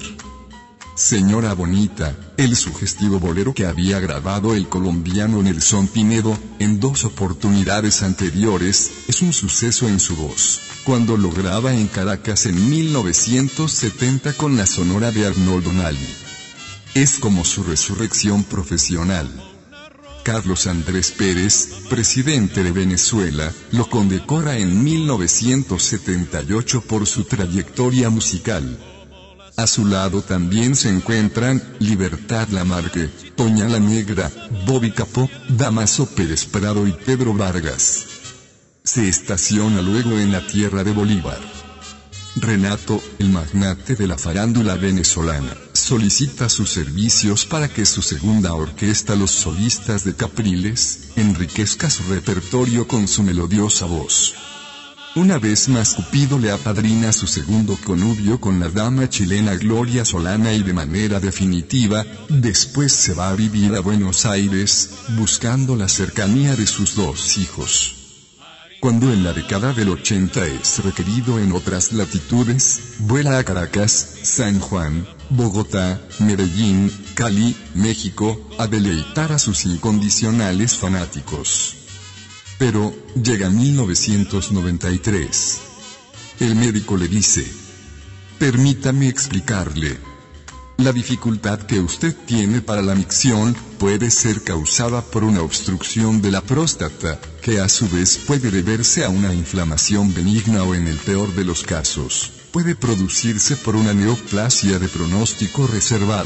Señora Bonita, el sugestivo bolero que había grabado el colombiano Nelson Pinedo, en dos oportunidades anteriores, es un suceso en su voz, cuando lo graba en Caracas en mil novecientos setenta con la sonora de Arnoldo Nali. Es como su resurrección profesional. Carlos Andrés Pérez, presidente de Venezuela, lo condecora en mil novecientos setenta y ocho por su trayectoria musical. A su lado también se encuentran Libertad Lamarque, Toña la Negra, Bobby Capó, Damaso Pérez Prado y Pedro Vargas. Se estaciona luego en la tierra de Bolívar. Renato, el magnate de la farándula venezolana, solicita sus servicios para que su segunda orquesta, Los Solistas de Capriles, enriquezca su repertorio con su melodiosa voz. Una vez más Cupido le apadrina su segundo connubio con la dama chilena Gloria Solana y de manera definitiva, después se va a vivir a Buenos Aires, buscando la cercanía de sus dos hijos. Cuando en la década del ochenta es requerido en otras latitudes, vuela a Caracas, San Juan, Bogotá, Medellín, Cali, México, a deleitar a sus incondicionales fanáticos. Pero, llega mil novecientos noventa y tres. El médico le dice: permítame explicarle. La dificultad que usted tiene para la micción puede ser causada por una obstrucción de la próstata, que a su vez puede deberse a una inflamación benigna o en el peor de los casos, puede producirse por una neoplasia de pronóstico reservado.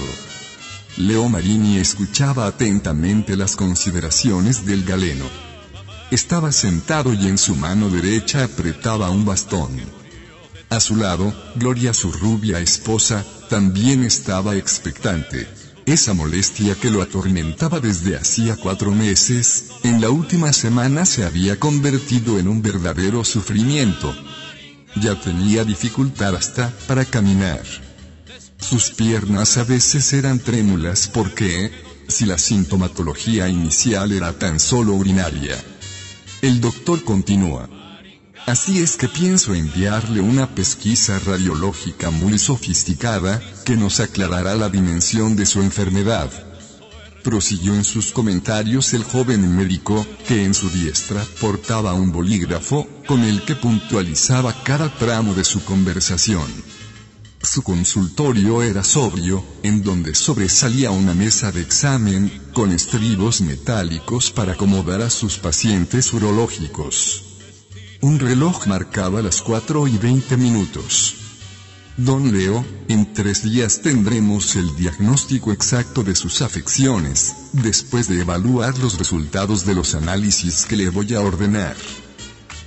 Leo Marini escuchaba atentamente las consideraciones del galeno. Estaba sentado y en su mano derecha apretaba un bastón. A su lado, Gloria, su rubia esposa, también estaba expectante. Esa molestia que lo atormentaba desde hacía cuatro meses, en la última semana se había convertido en un verdadero sufrimiento. Ya tenía dificultad hasta para caminar. Sus piernas a veces eran trémulas porque, si la sintomatología inicial era tan solo urinaria. El doctor continúa: así es que pienso enviarle una pesquisa radiológica muy sofisticada, que nos aclarará la dimensión de su enfermedad. Prosiguió en sus comentarios el joven médico, que en su diestra portaba un bolígrafo, con el que puntualizaba cada tramo de su conversación. Su consultorio era sobrio, en donde sobresalía una mesa de examen, con estribos metálicos para acomodar a sus pacientes urológicos. Un reloj marcaba las cuatro y veinte minutos. Don Leo, en tres días tendremos el diagnóstico exacto de sus afecciones, después de evaluar los resultados de los análisis que le voy a ordenar.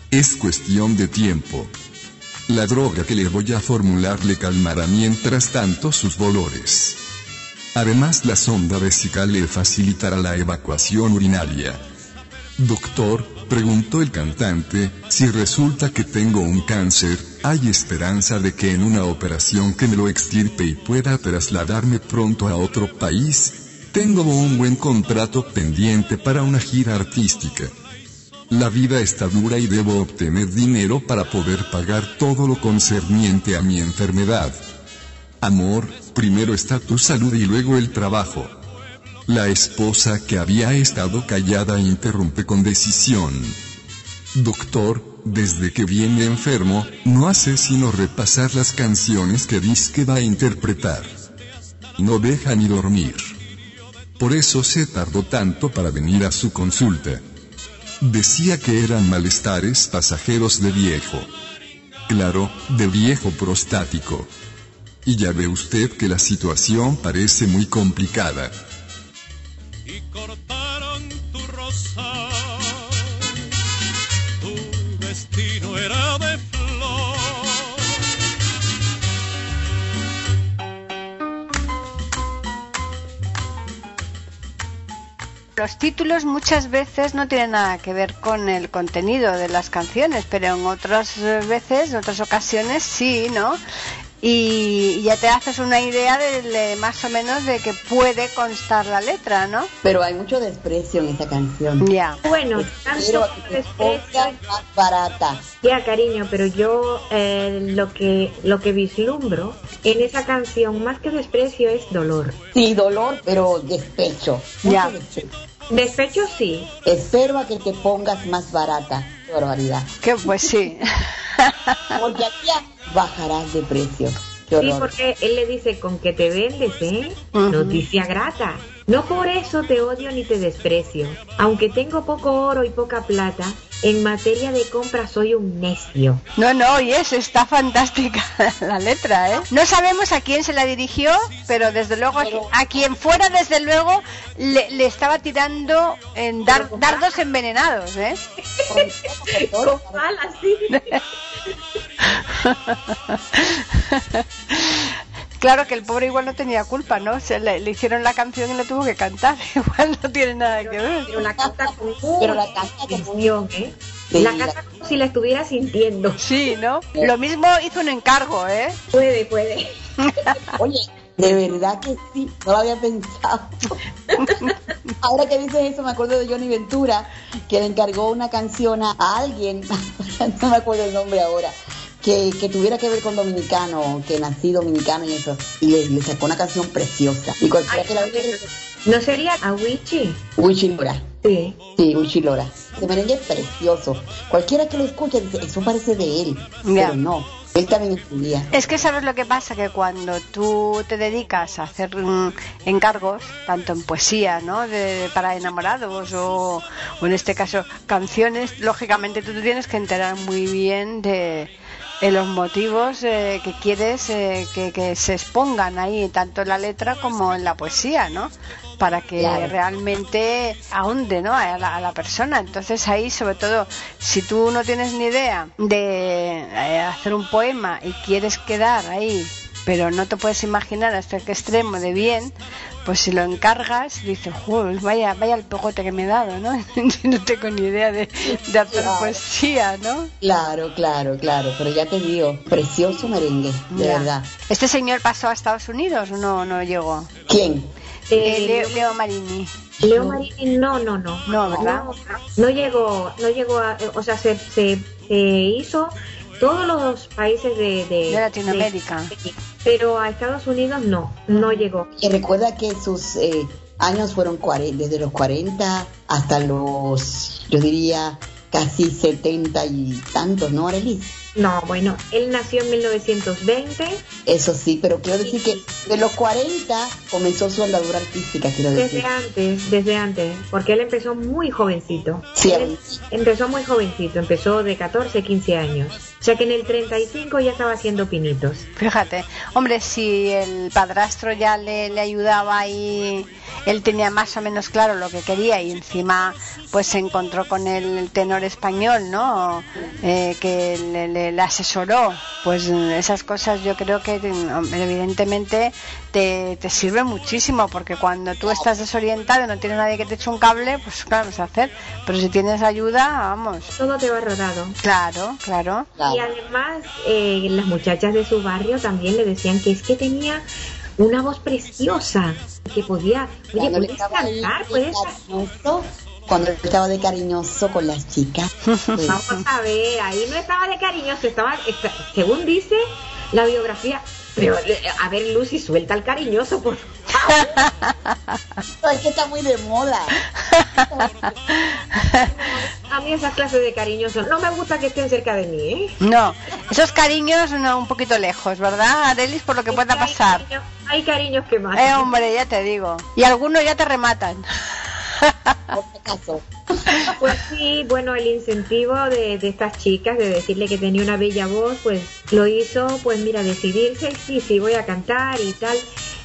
Es cuestión de tiempo. La droga que le voy a formular le calmará mientras tanto sus dolores. Además, la sonda vesical le facilitará la evacuación urinaria. Doctor, preguntó el cantante, si resulta que tengo un cáncer, ¿hay esperanza de que en una operación que me lo extirpe y pueda trasladarme pronto a otro país? Tengo un buen contrato pendiente para una gira artística. La vida está dura y debo obtener dinero para poder pagar todo lo concerniente a mi enfermedad. Amor, primero está tu salud y luego el trabajo. La esposa, que había estado callada, interrumpe con decisión. Doctor, desde que viene enfermo, no hace sino repasar las canciones que dice que va a interpretar. No deja ni dormir. Por eso se tardó tanto para venir a su consulta. Decía que eran malestares pasajeros de viejo. Claro, de viejo prostático. Y ya ve usted que la situación parece muy complicada. Y cortaron tu rosa, tu destino era de flor. Los títulos muchas veces no tienen nada que ver con el contenido de las canciones, pero en otras veces, en otras ocasiones sí, ¿no? Y ya te haces una idea de, de más o menos de que puede constar la letra, ¿no? Pero hay mucho desprecio en esa canción. Ya. Bueno, Pero tanto que te desprecio. pongas más barata. Ya, cariño, pero yo eh, lo que lo que vislumbro en esa canción, más que desprecio, es dolor. Sí, dolor, pero despecho. Mucho Ya. despecho. Despecho sí. Espero a que te pongas más barata. Qué barbaridad. Que pues sí. Porque aquí ya bajarás de precio. Qué Sí, horror. porque él le dice, con que te vendes, ¿eh? Ujú. Noticia grata. No por eso te odio ni te desprecio. Aunque tengo poco oro y poca plata, en materia de compra soy un necio. No, no, y es, está fantástica la letra, ¿eh? No sabemos a quién se la dirigió, pero desde luego a, qui- a quien fuera, desde luego, le, le estaba tirando en dar- dardos envenenados, ¿eh? Con balas, sí. Claro que el pobre igual no tenía culpa, ¿no? Se le, le hicieron la canción y le tuvo que cantar. Igual no tiene nada que ver. Pero la canta con Pero la mucha canta con intención, ¿eh? Sí, La la- canta como si la estuviera sintiendo. Sí, ¿no? Lo mismo hizo un encargo, ¿eh? Puede, puede. Oye, de verdad que sí, no lo había pensado. Ahora que dices eso, me acuerdo de Johnny Ventura, que le encargó una canción a alguien, no me acuerdo el nombre ahora, que, que tuviera que ver con dominicano, que nací dominicano y eso, y le, le sacó una canción preciosa. Y cualquiera Ay, que la ¿no sería Awichi? Wichilora. Sí. Sí, Wichilora. Ese merengue es precioso. Cualquiera que lo escuche dice, eso parece de él. Ya. Pero no, él también escribía. Es que sabes lo que pasa, que cuando tú te dedicas a hacer mm, encargos, tanto en poesía, ¿no? De, para enamorados o, o en este caso canciones, lógicamente tú te tienes que enterar muy bien de, de los motivos eh, que quieres eh, que, que se expongan ahí, tanto en la letra como en la poesía, ¿no? Para que Claro. realmente ahonde, ¿no? a, la, a la persona. Entonces ahí, sobre todo, si tú no tienes ni idea de eh, hacer un poema y quieres quedar ahí, pero no te puedes imaginar hasta qué extremo de bien, pues si lo encargas, dices, joder, vaya, vaya el pegote que me he dado, ¿no? No tengo ni idea de, de hacer Claro. poesía, ¿no? Claro, claro, claro, pero ya te digo, precioso merengue, de Ya. verdad. ¿Este señor pasó a Estados Unidos o no, no llegó? ¿Quién? Eh, Eh, Leo, Leo Marini. Leo Marini, no, no, no. No, ¿verdad? No, no llegó, no llegó a, o sea, se, se, se hizo todos los países de, de, De Latinoamérica. de- pero a Estados Unidos no, no llegó. Y recuerda que sus eh, años fueron cuarenta, desde los cuarenta hasta los, yo diría, casi setenta y tantos, ¿no, Arelis? No, bueno, él nació en mil novecientos veinte. Eso sí, pero quiero decir que de los cuarenta comenzó su andadura artística, quiero decir. Desde antes, desde antes, porque él empezó muy jovencito. Sí, Él empezó muy jovencito, empezó de catorce, quince años. O sea que en el treinta y cinco ya estaba haciendo pinitos. Fíjate, hombre, si el padrastro ya le, le ayudaba y él tenía más o menos claro lo que quería y encima pues se encontró con el tenor español, ¿no? Eh, que le, le, le asesoró, pues esas cosas yo creo que evidentemente te, te sirven muchísimo, porque cuando tú estás desorientado y no tienes nadie que te eche un cable, pues claro, no sé hacer, pero si tienes ayuda, vamos. Todo te va rodado. Claro, claro. Y además eh, las muchachas de su barrio también le decían que es que tenía una voz preciosa, que podía, oye, puedes cantar, puedes cantar. Cuando estaba de cariñoso con las chicas. Pues. Vamos a ver, ahí no estaba de cariñoso, estaba, según dice la biografía, pero a ver, Lucy, suelta el cariñoso, por favor. No, es que está muy de moda. A mí esas clases de cariñoso no me gusta que estén cerca de mí, ¿eh? No, esos cariños no, un poquito lejos, ¿verdad, Arelis? Por lo que pueda pasar. Hay, cariño, hay cariños que matan. Eh, hombre, ya te digo. Y algunos ya te rematan. Pues sí, bueno, el incentivo de, de estas chicas de decirle que tenía una bella voz, pues lo hizo, pues mira, decidirse, sí, sí, voy a cantar y tal.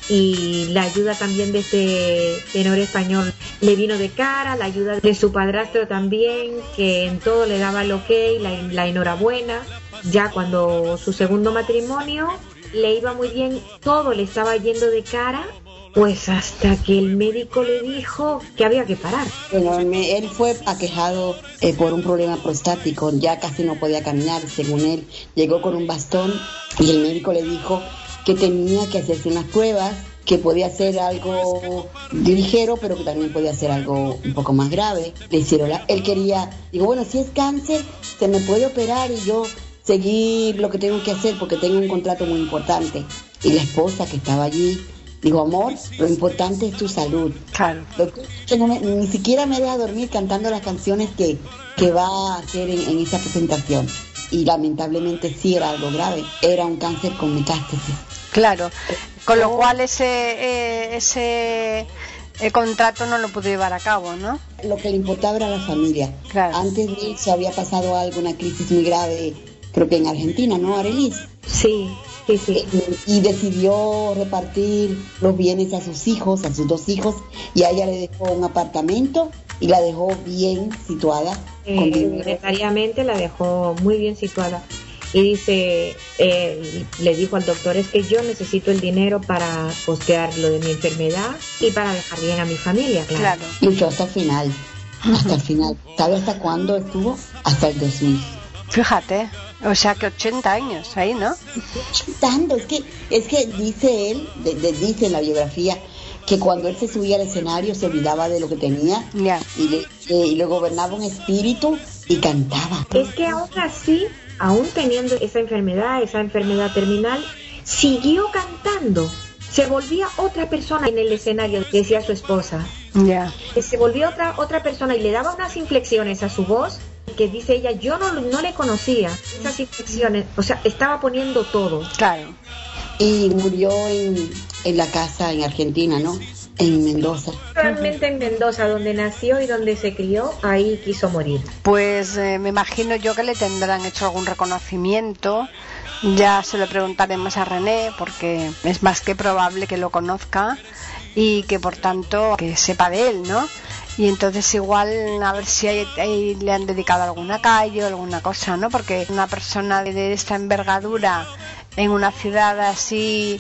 Y la ayuda también de este tenor español le vino de cara, la ayuda de su padrastro también, que en todo le daba el ok, la, la enhorabuena. Ya cuando su segundo matrimonio le iba muy bien, todo le estaba yendo de cara, pues hasta que el médico le dijo que había que parar. Bueno, él fue aquejado eh, por un problema prostático, ya casi no podía caminar, según él. Llegó con un bastón y el médico le dijo que tenía que hacerse unas pruebas, que podía ser algo ligero, pero que también podía ser algo un poco más grave. Le hicieron la, él quería, digo, bueno, si es cáncer, se me puede operar y yo seguir lo que tengo que hacer porque tengo un contrato muy importante. Y la esposa que estaba allí digo, amor, lo importante es tu salud. Claro. Que no me, ni siquiera me deja dormir cantando las canciones que, que va a hacer en, en esa presentación. Y lamentablemente sí era algo grave, era un cáncer con metástasis. Claro, con lo cual ese eh, ese el contrato no lo pudo llevar a cabo, ¿no? Lo que le importaba era la familia. Claro. Antes de irse había pasado algo, una crisis muy grave, creo que en Argentina, ¿no, Arelis? Sí. Sí, sí. Y decidió repartir los bienes a sus hijos, a sus dos hijos, y a ella le dejó un apartamento y la dejó bien situada. Eh, necesariamente la dejó muy bien situada. Y dice, eh, le dijo al doctor, es que yo necesito el dinero para costear lo de mi enfermedad y para dejar bien a mi familia, claro. Claro. Luchó hasta el final, hasta el final. ¿Sabe hasta cuándo estuvo? Hasta el dos mil. Fíjate, o sea que ochenta años ahí, ¿no? Tanto, es que, es que dice él, de, de, dice en la biografía, que cuando él se subía al escenario se olvidaba de lo que tenía, yeah. y, le, eh, y le gobernaba un espíritu y cantaba. Es que aún así, aún teniendo esa enfermedad, esa enfermedad terminal, siguió cantando. Se volvía otra persona en el escenario, decía su esposa. Ya. Yeah. Se volvía otra otra persona y le daba unas inflexiones a su voz que dice ella, yo no, no le conocía esas inflexiones, o sea, estaba poniendo todo. Claro. Y murió en, en la casa en Argentina, ¿no? En Mendoza. Realmente en Mendoza, donde nació y donde se crió, ahí quiso morir. Pues eh, me imagino yo que le tendrán hecho algún reconocimiento. Ya se lo preguntaremos a René, porque es más que probable que lo conozca y que por tanto que sepa de él, ¿no? Y entonces igual a ver si hay, hay, le han dedicado alguna calle o alguna cosa, ¿no? Porque una persona de esta envergadura en una ciudad así,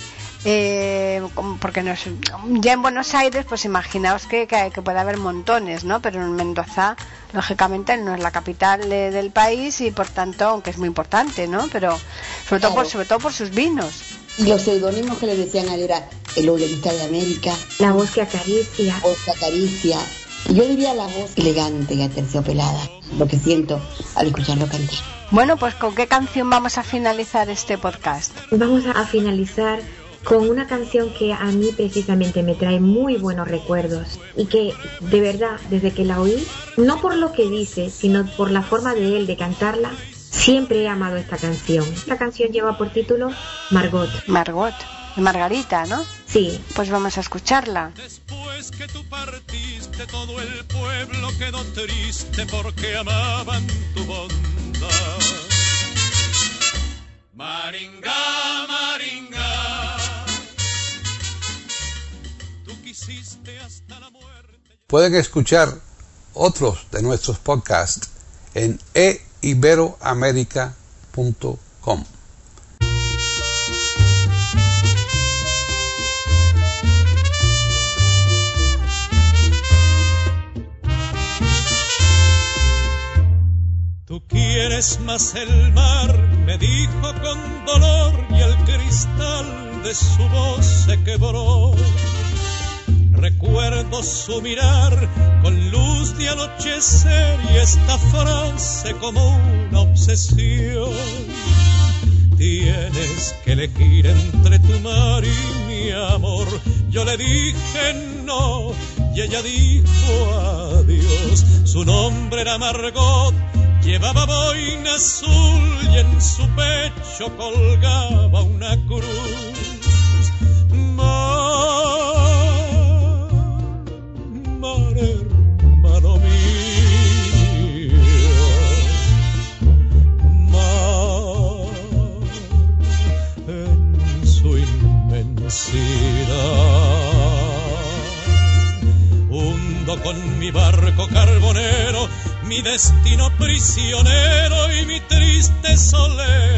eh, porque no es, ya en Buenos Aires, pues imaginaos que, que, que puede haber montones, ¿no? Pero en Mendoza, lógicamente, no es la capital de, del país y por tanto, aunque es muy importante, ¿no? Pero sobre todo, claro. por, sobre todo por sus vinos. Y los seudónimos que le decían a él era el organista de América, la voz que acaricia, la voz que acaricia. Yo diría la voz elegante y aterciopelada, lo que siento al escucharlo cantar. Bueno, pues ¿con qué canción vamos a finalizar este podcast? Vamos a finalizar con una canción que a mí precisamente me trae muy buenos recuerdos y que de verdad, desde que la oí, no por lo que dice, sino por la forma de él de cantarla, Siempre he amado esta canción. Esta canción lleva por título Margot. Margot, de Margarita, ¿no? Sí. Pues vamos a escucharla. Después que tú partiste, todo el pueblo quedó triste porque amaban tu bondad. Maringa, Maringa, tú quisiste hasta la muerte. Pueden escuchar otros de nuestros podcasts en e iberoamerica punto com. Tú quieres más el mar, me dijo con dolor, y el cristal de su voz se quebró. Recuerdo su mirar con luz de anochecer y esta frase como una obsesión. Tienes que elegir entre tu mar y mi amor. Yo le dije no y ella dijo adiós. Su nombre era Margot, llevaba boina azul y en su pecho colgaba una cruz. Mar, hermano mío, mar en su inmensidad. Hundo con mi barco carbonero mi destino prisionero y mi triste soledad.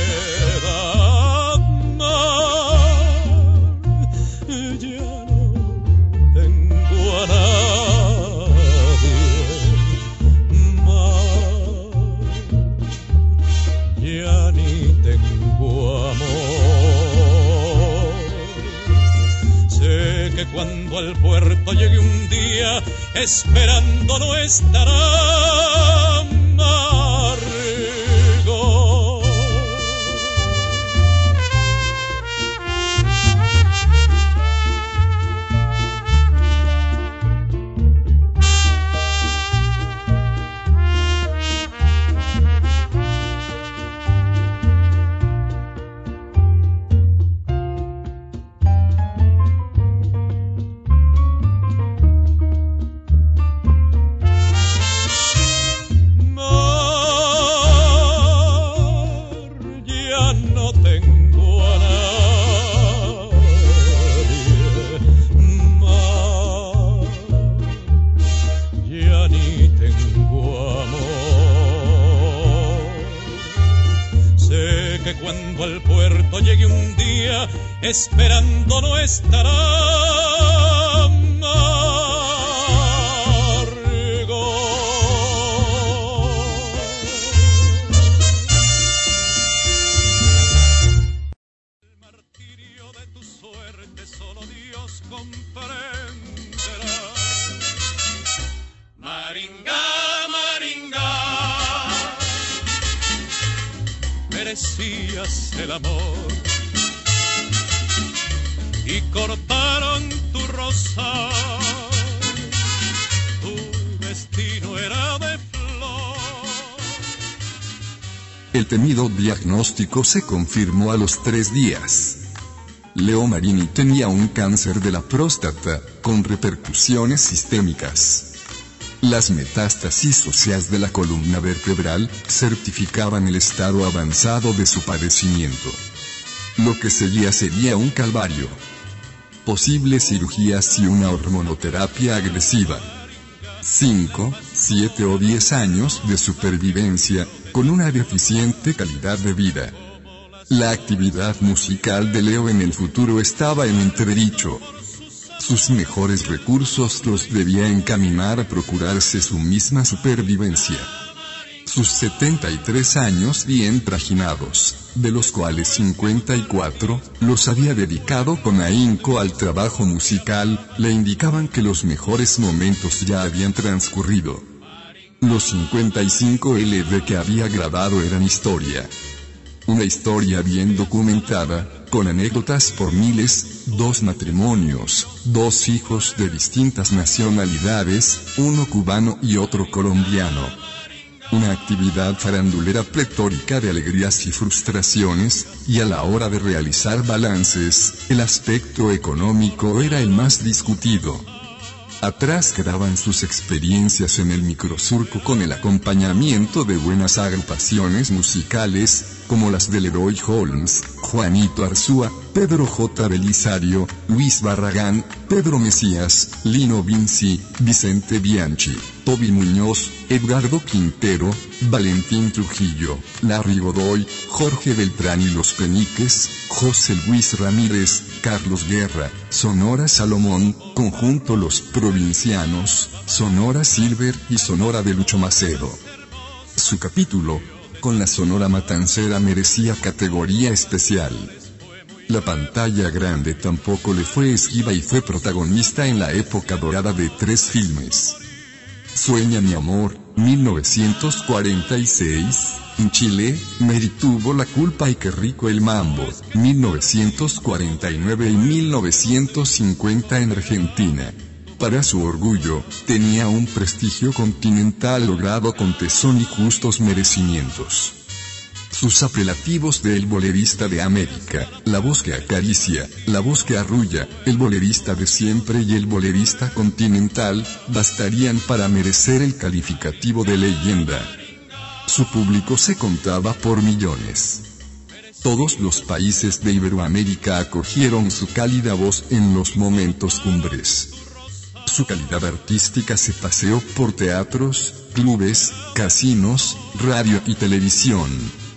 Mar, ya no tengo a nadie. Mar, ya ni tengo amor. Sé que cuando al puerto llegue un día, esperando no estará Margot. Cuando al puerto llegue un día, esperando no estará Margot. El martirio de tu suerte solo Dios comprenderá. Maringa, Maringa, merecías el amor y cortaron tu rosa, tu destino era de flor. El temido diagnóstico se confirmó a los tres días. Leo Marini tenía un cáncer de la próstata, con repercusiones sistémicas. Las metástasis óseas de la columna vertebral certificaban el estado avanzado de su padecimiento. Lo que seguía sería un calvario. Posibles cirugías y una hormonoterapia agresiva. cinco, siete o diez años de supervivencia, con una deficiente calidad de vida. La actividad musical de Leo en el futuro estaba en entredicho. Sus mejores recursos los debía encaminar a procurarse su misma supervivencia. Sus setenta y tres años bien trajinados, de los cuales cincuenta y cuatro, los había dedicado con ahínco al trabajo musical, le indicaban que los mejores momentos ya habían transcurrido. Los cincuenta y cinco L P que había grabado eran historia. Una historia bien documentada, con anécdotas por miles, dos matrimonios, dos hijos de distintas nacionalidades, uno cubano y otro colombiano. Una actividad farandulera pletórica de alegrías y frustraciones, y a la hora de realizar balances, el aspecto económico era el más discutido. Atrás quedaban sus experiencias en el microsurco con el acompañamiento de buenas agrupaciones musicales, como las de Leroy Holmes, Juanito Arzúa, Pedro J. Belisario, Luis Barragán, Pedro Mesías, Lino Vinci, Vicente Bianchi, Toby Muñoz, Edgardo Quintero, Valentín Trujillo, Larry Godoy, Jorge Beltrán y Los Peniques, José Luis Ramírez, Carlos Guerra, Sonora Salomón, Conjunto Los Provincianos, Sonora Silver y Sonora de Lucho Macedo. Su capítulo con la Sonora Matancera merecía categoría especial. La pantalla grande tampoco le fue esquiva y fue protagonista en la época dorada de tres filmes. Sueña mi amor, mil novecientos cuarenta y seis, en Chile, Mary tuvo la culpa y Qué rico el mambo, mil novecientos cuarenta y nueve y mil novecientos cincuenta en Argentina. Para su orgullo, tenía un prestigio continental logrado con tesón y justos merecimientos. Sus apelativos de El Bolerista de América, La Voz que Acaricia, La Voz que Arrulla, El Bolerista de Siempre y El Bolerista Continental, bastarían para merecer el calificativo de leyenda. Su público se contaba por millones. Todos los países de Iberoamérica acogieron su cálida voz en los momentos cumbres. Su calidad artística se paseó por teatros, clubes, casinos, radio y televisión.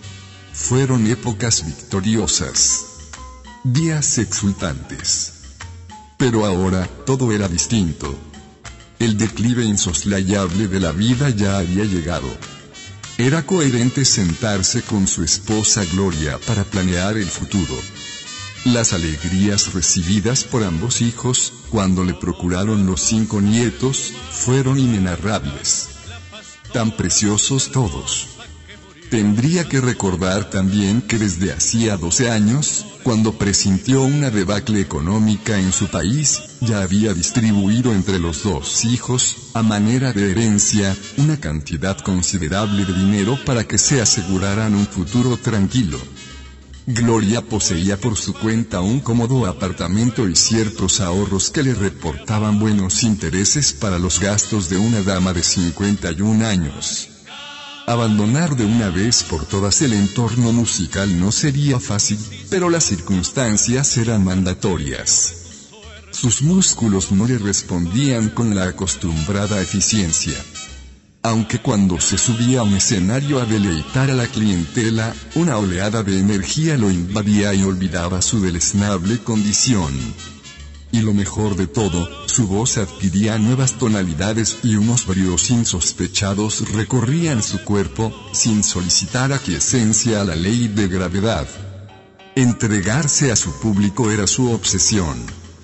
Fueron épocas victoriosas. Días exultantes. Pero ahora, todo era distinto. El declive insoslayable de la vida ya había llegado. Era coherente sentarse con su esposa Gloria para planear el futuro. Las alegrías recibidas por ambos hijos, cuando le procuraron los cinco nietos, fueron inenarrables. Tan preciosos todos. Tendría que recordar también que desde hacía doce años, cuando presintió una debacle económica en su país, ya había distribuido entre los dos hijos, a manera de herencia, una cantidad considerable de dinero para que se aseguraran un futuro tranquilo. Gloria poseía por su cuenta un cómodo apartamento y ciertos ahorros que le reportaban buenos intereses para los gastos de una dama de cincuenta y un años. Abandonar de una vez por todas el entorno musical no sería fácil, pero las circunstancias eran mandatorias. Sus músculos no le respondían con la acostumbrada eficiencia. Aunque cuando se subía a un escenario a deleitar a la clientela, una oleada de energía lo invadía y olvidaba su deleznable condición. Y lo mejor de todo, su voz adquiría nuevas tonalidades y unos bríos insospechados recorrían su cuerpo, sin solicitar aquiescencia a la ley de gravedad. Entregarse a su público era su obsesión.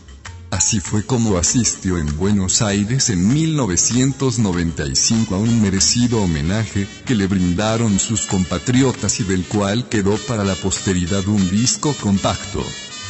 Así fue como asistió en Buenos Aires en mil novecientos noventa y cinco a un merecido homenaje que le brindaron sus compatriotas y del cual quedó para la posteridad un disco compacto.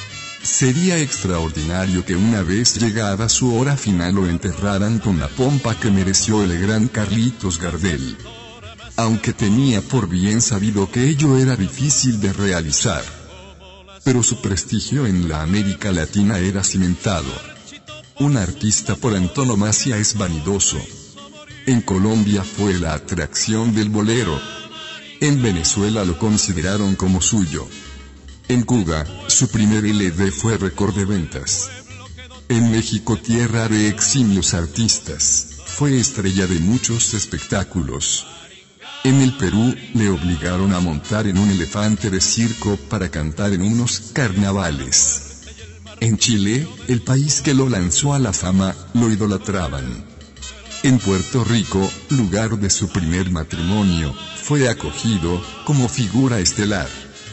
Sería extraordinario que una vez llegada su hora final lo enterraran con la pompa que mereció el gran Carlitos Gardel. Aunque tenía por bien sabido que ello era difícil de realizar. Pero su prestigio en la América Latina era cimentado. Un artista por antonomasia es vanidoso. En Colombia fue la atracción del bolero. En Venezuela lo consideraron como suyo. En Cuba, su primer L P fue récord de ventas. En México, tierra de eximios artistas, fue estrella de muchos espectáculos. En el Perú, le obligaron a montar en un elefante de circo para cantar en unos carnavales. En Chile, el país que lo lanzó a la fama, lo idolatraban. En Puerto Rico, lugar de su primer matrimonio, fue acogido como figura estelar.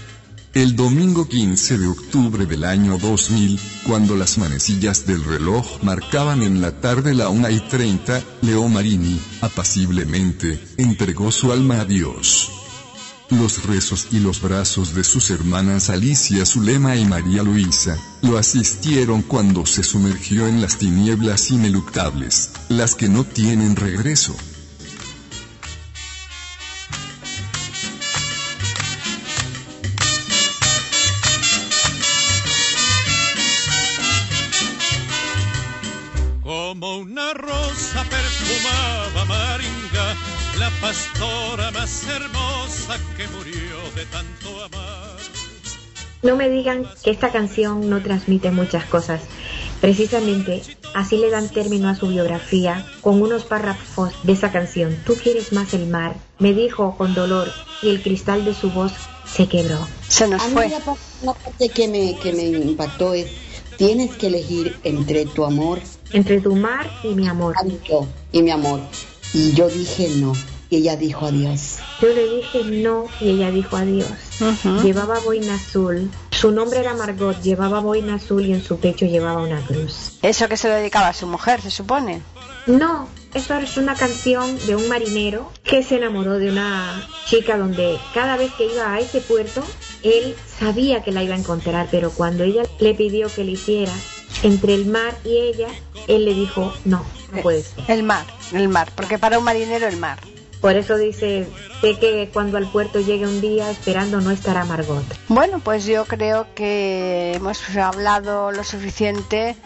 El domingo quince de octubre del año dos mil, cuando las manecillas del reloj marcaban en la tarde la una y treinta, Leo Marini, apaciblemente, entregó su alma a Dios. Los rezos y los brazos de sus hermanas Alicia Zulema y María Luisa, lo asistieron cuando se sumergió en las tinieblas ineluctables, las que no tienen regreso. la pastora más hermosa que murió de tanto amar. No me digan que esta canción no transmite muchas cosas. Precisamente así le dan término a su biografía con unos párrafos de esa canción. Tú quieres más el mar, me dijo con dolor, y el cristal de su voz se quebró. Se nos a fue. mí la, pa- la parte que me, que me impactó es, tienes que elegir entre tu amor Entre tu mar y mi amor. tanto y mi amor. Y yo dije no, y ella dijo adiós. Yo le dije no y ella dijo adiós. Ujú. Llevaba boina azul. Su nombre era Margot, llevaba boina azul y en su pecho llevaba una cruz. Eso que se lo dedicaba a su mujer, se supone. No, esa es una canción de un marinero que se enamoró de una chica donde cada vez que iba a ese puerto, él sabía que la iba a encontrar, pero cuando ella le pidió que le hiciera entre el mar y ella, él le dijo no, no puede ser. El mar, el mar, porque para un marinero el mar. Por eso dice, sé que cuando al puerto llegue un día esperando no estará Margot. Bueno, pues yo creo que hemos hablado lo suficiente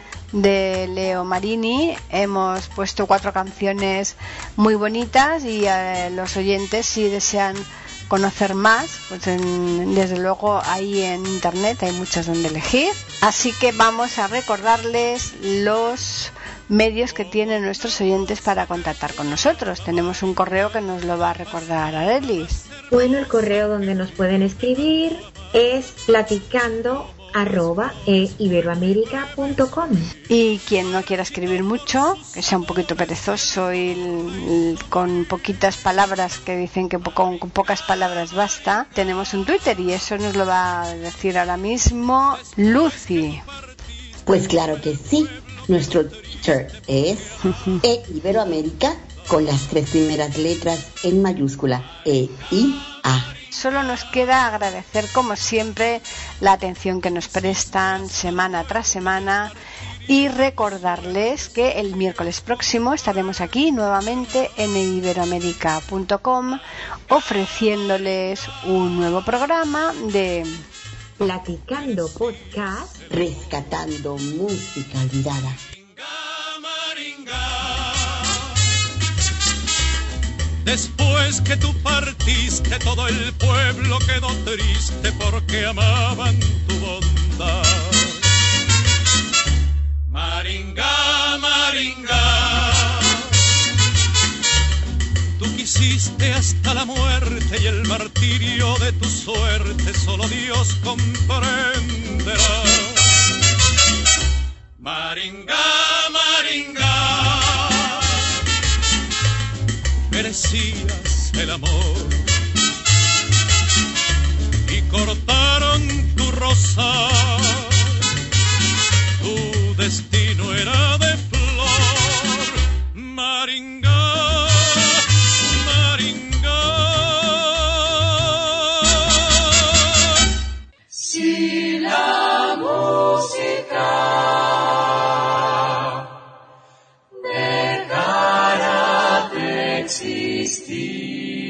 de Leo Marini, hemos puesto cuatro canciones muy bonitas y eh, los oyentes, si desean conocer más, pues en, desde luego ahí en internet hay muchas donde elegir, así que vamos a recordarles los medios que tienen nuestros oyentes para contactar con nosotros. Tenemos un correo que nos lo va a recordar Arelis. Bueno, el correo donde nos pueden escribir es platicando arroba e iberoamerica punto com. Y quien no quiera escribir mucho, que sea un poquito perezoso y l- l- con poquitas palabras, que dicen que po- con, con pocas palabras basta, tenemos un Twitter y eso nos lo va a decir ahora mismo Lucy. Pues claro que sí. Nuestro Twitter es E Iberoamérica con las tres primeras letras en mayúscula, E I A. Solo nos queda agradecer como siempre la atención que nos prestan semana tras semana y recordarles que el miércoles próximo estaremos aquí nuevamente en iberoamerica punto com ofreciéndoles un nuevo programa de Platicando Podcast. Rescatando música olvidada. Después que tú partiste, todo el pueblo quedó triste porque amaban tu bondad. Maringa, Maringa, tú quisiste hasta la muerte y el martirio de tu suerte solo Dios comprenderá. Maringa, Maringa, merecías el amor y cortaron tu rosa, tu destino era de flor. Maringa, Maringa, si la música dejara de existir,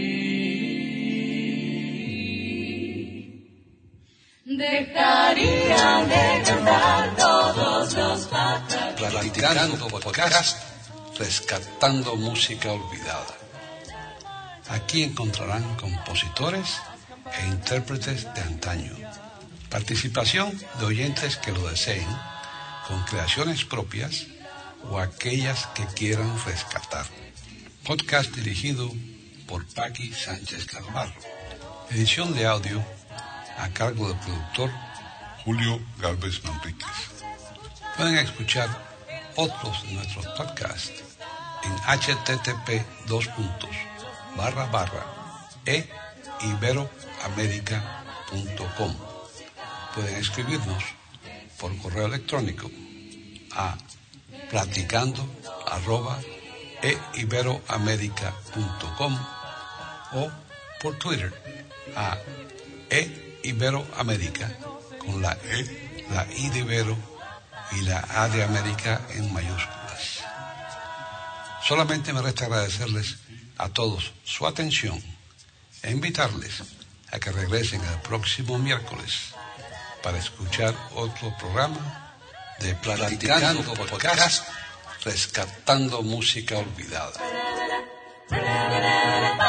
dejarían de cantar todos los pájaros. Platicando podcast, rescatando música olvidada. Aquí encontrarán compositores e intérpretes de antaño. Participación de oyentes que lo deseen, con creaciones propias o aquellas que quieran rescatar. Podcast dirigido por Paqui Sánchez Carvalho. Edición de audio a cargo del productor Julio Galvez Manríquez. Pueden escuchar otros de nuestros podcasts en http dos puntos barra barra e iberoamerica punto com. Pueden escribirnos por correo electrónico a platicando arroba e iberoamerica punto com o por Twitter a e iberoamerica con la E, la I de Ibero y la A de América en mayúsculas. Solamente me resta agradecerles a todos su atención e invitarles a que regresen el próximo miércoles para escuchar otro programa de Platicando Podcast, rescatando música olvidada.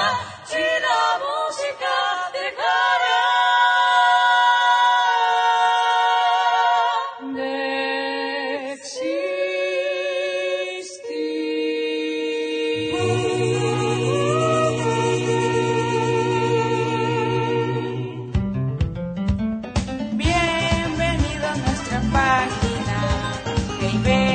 baby.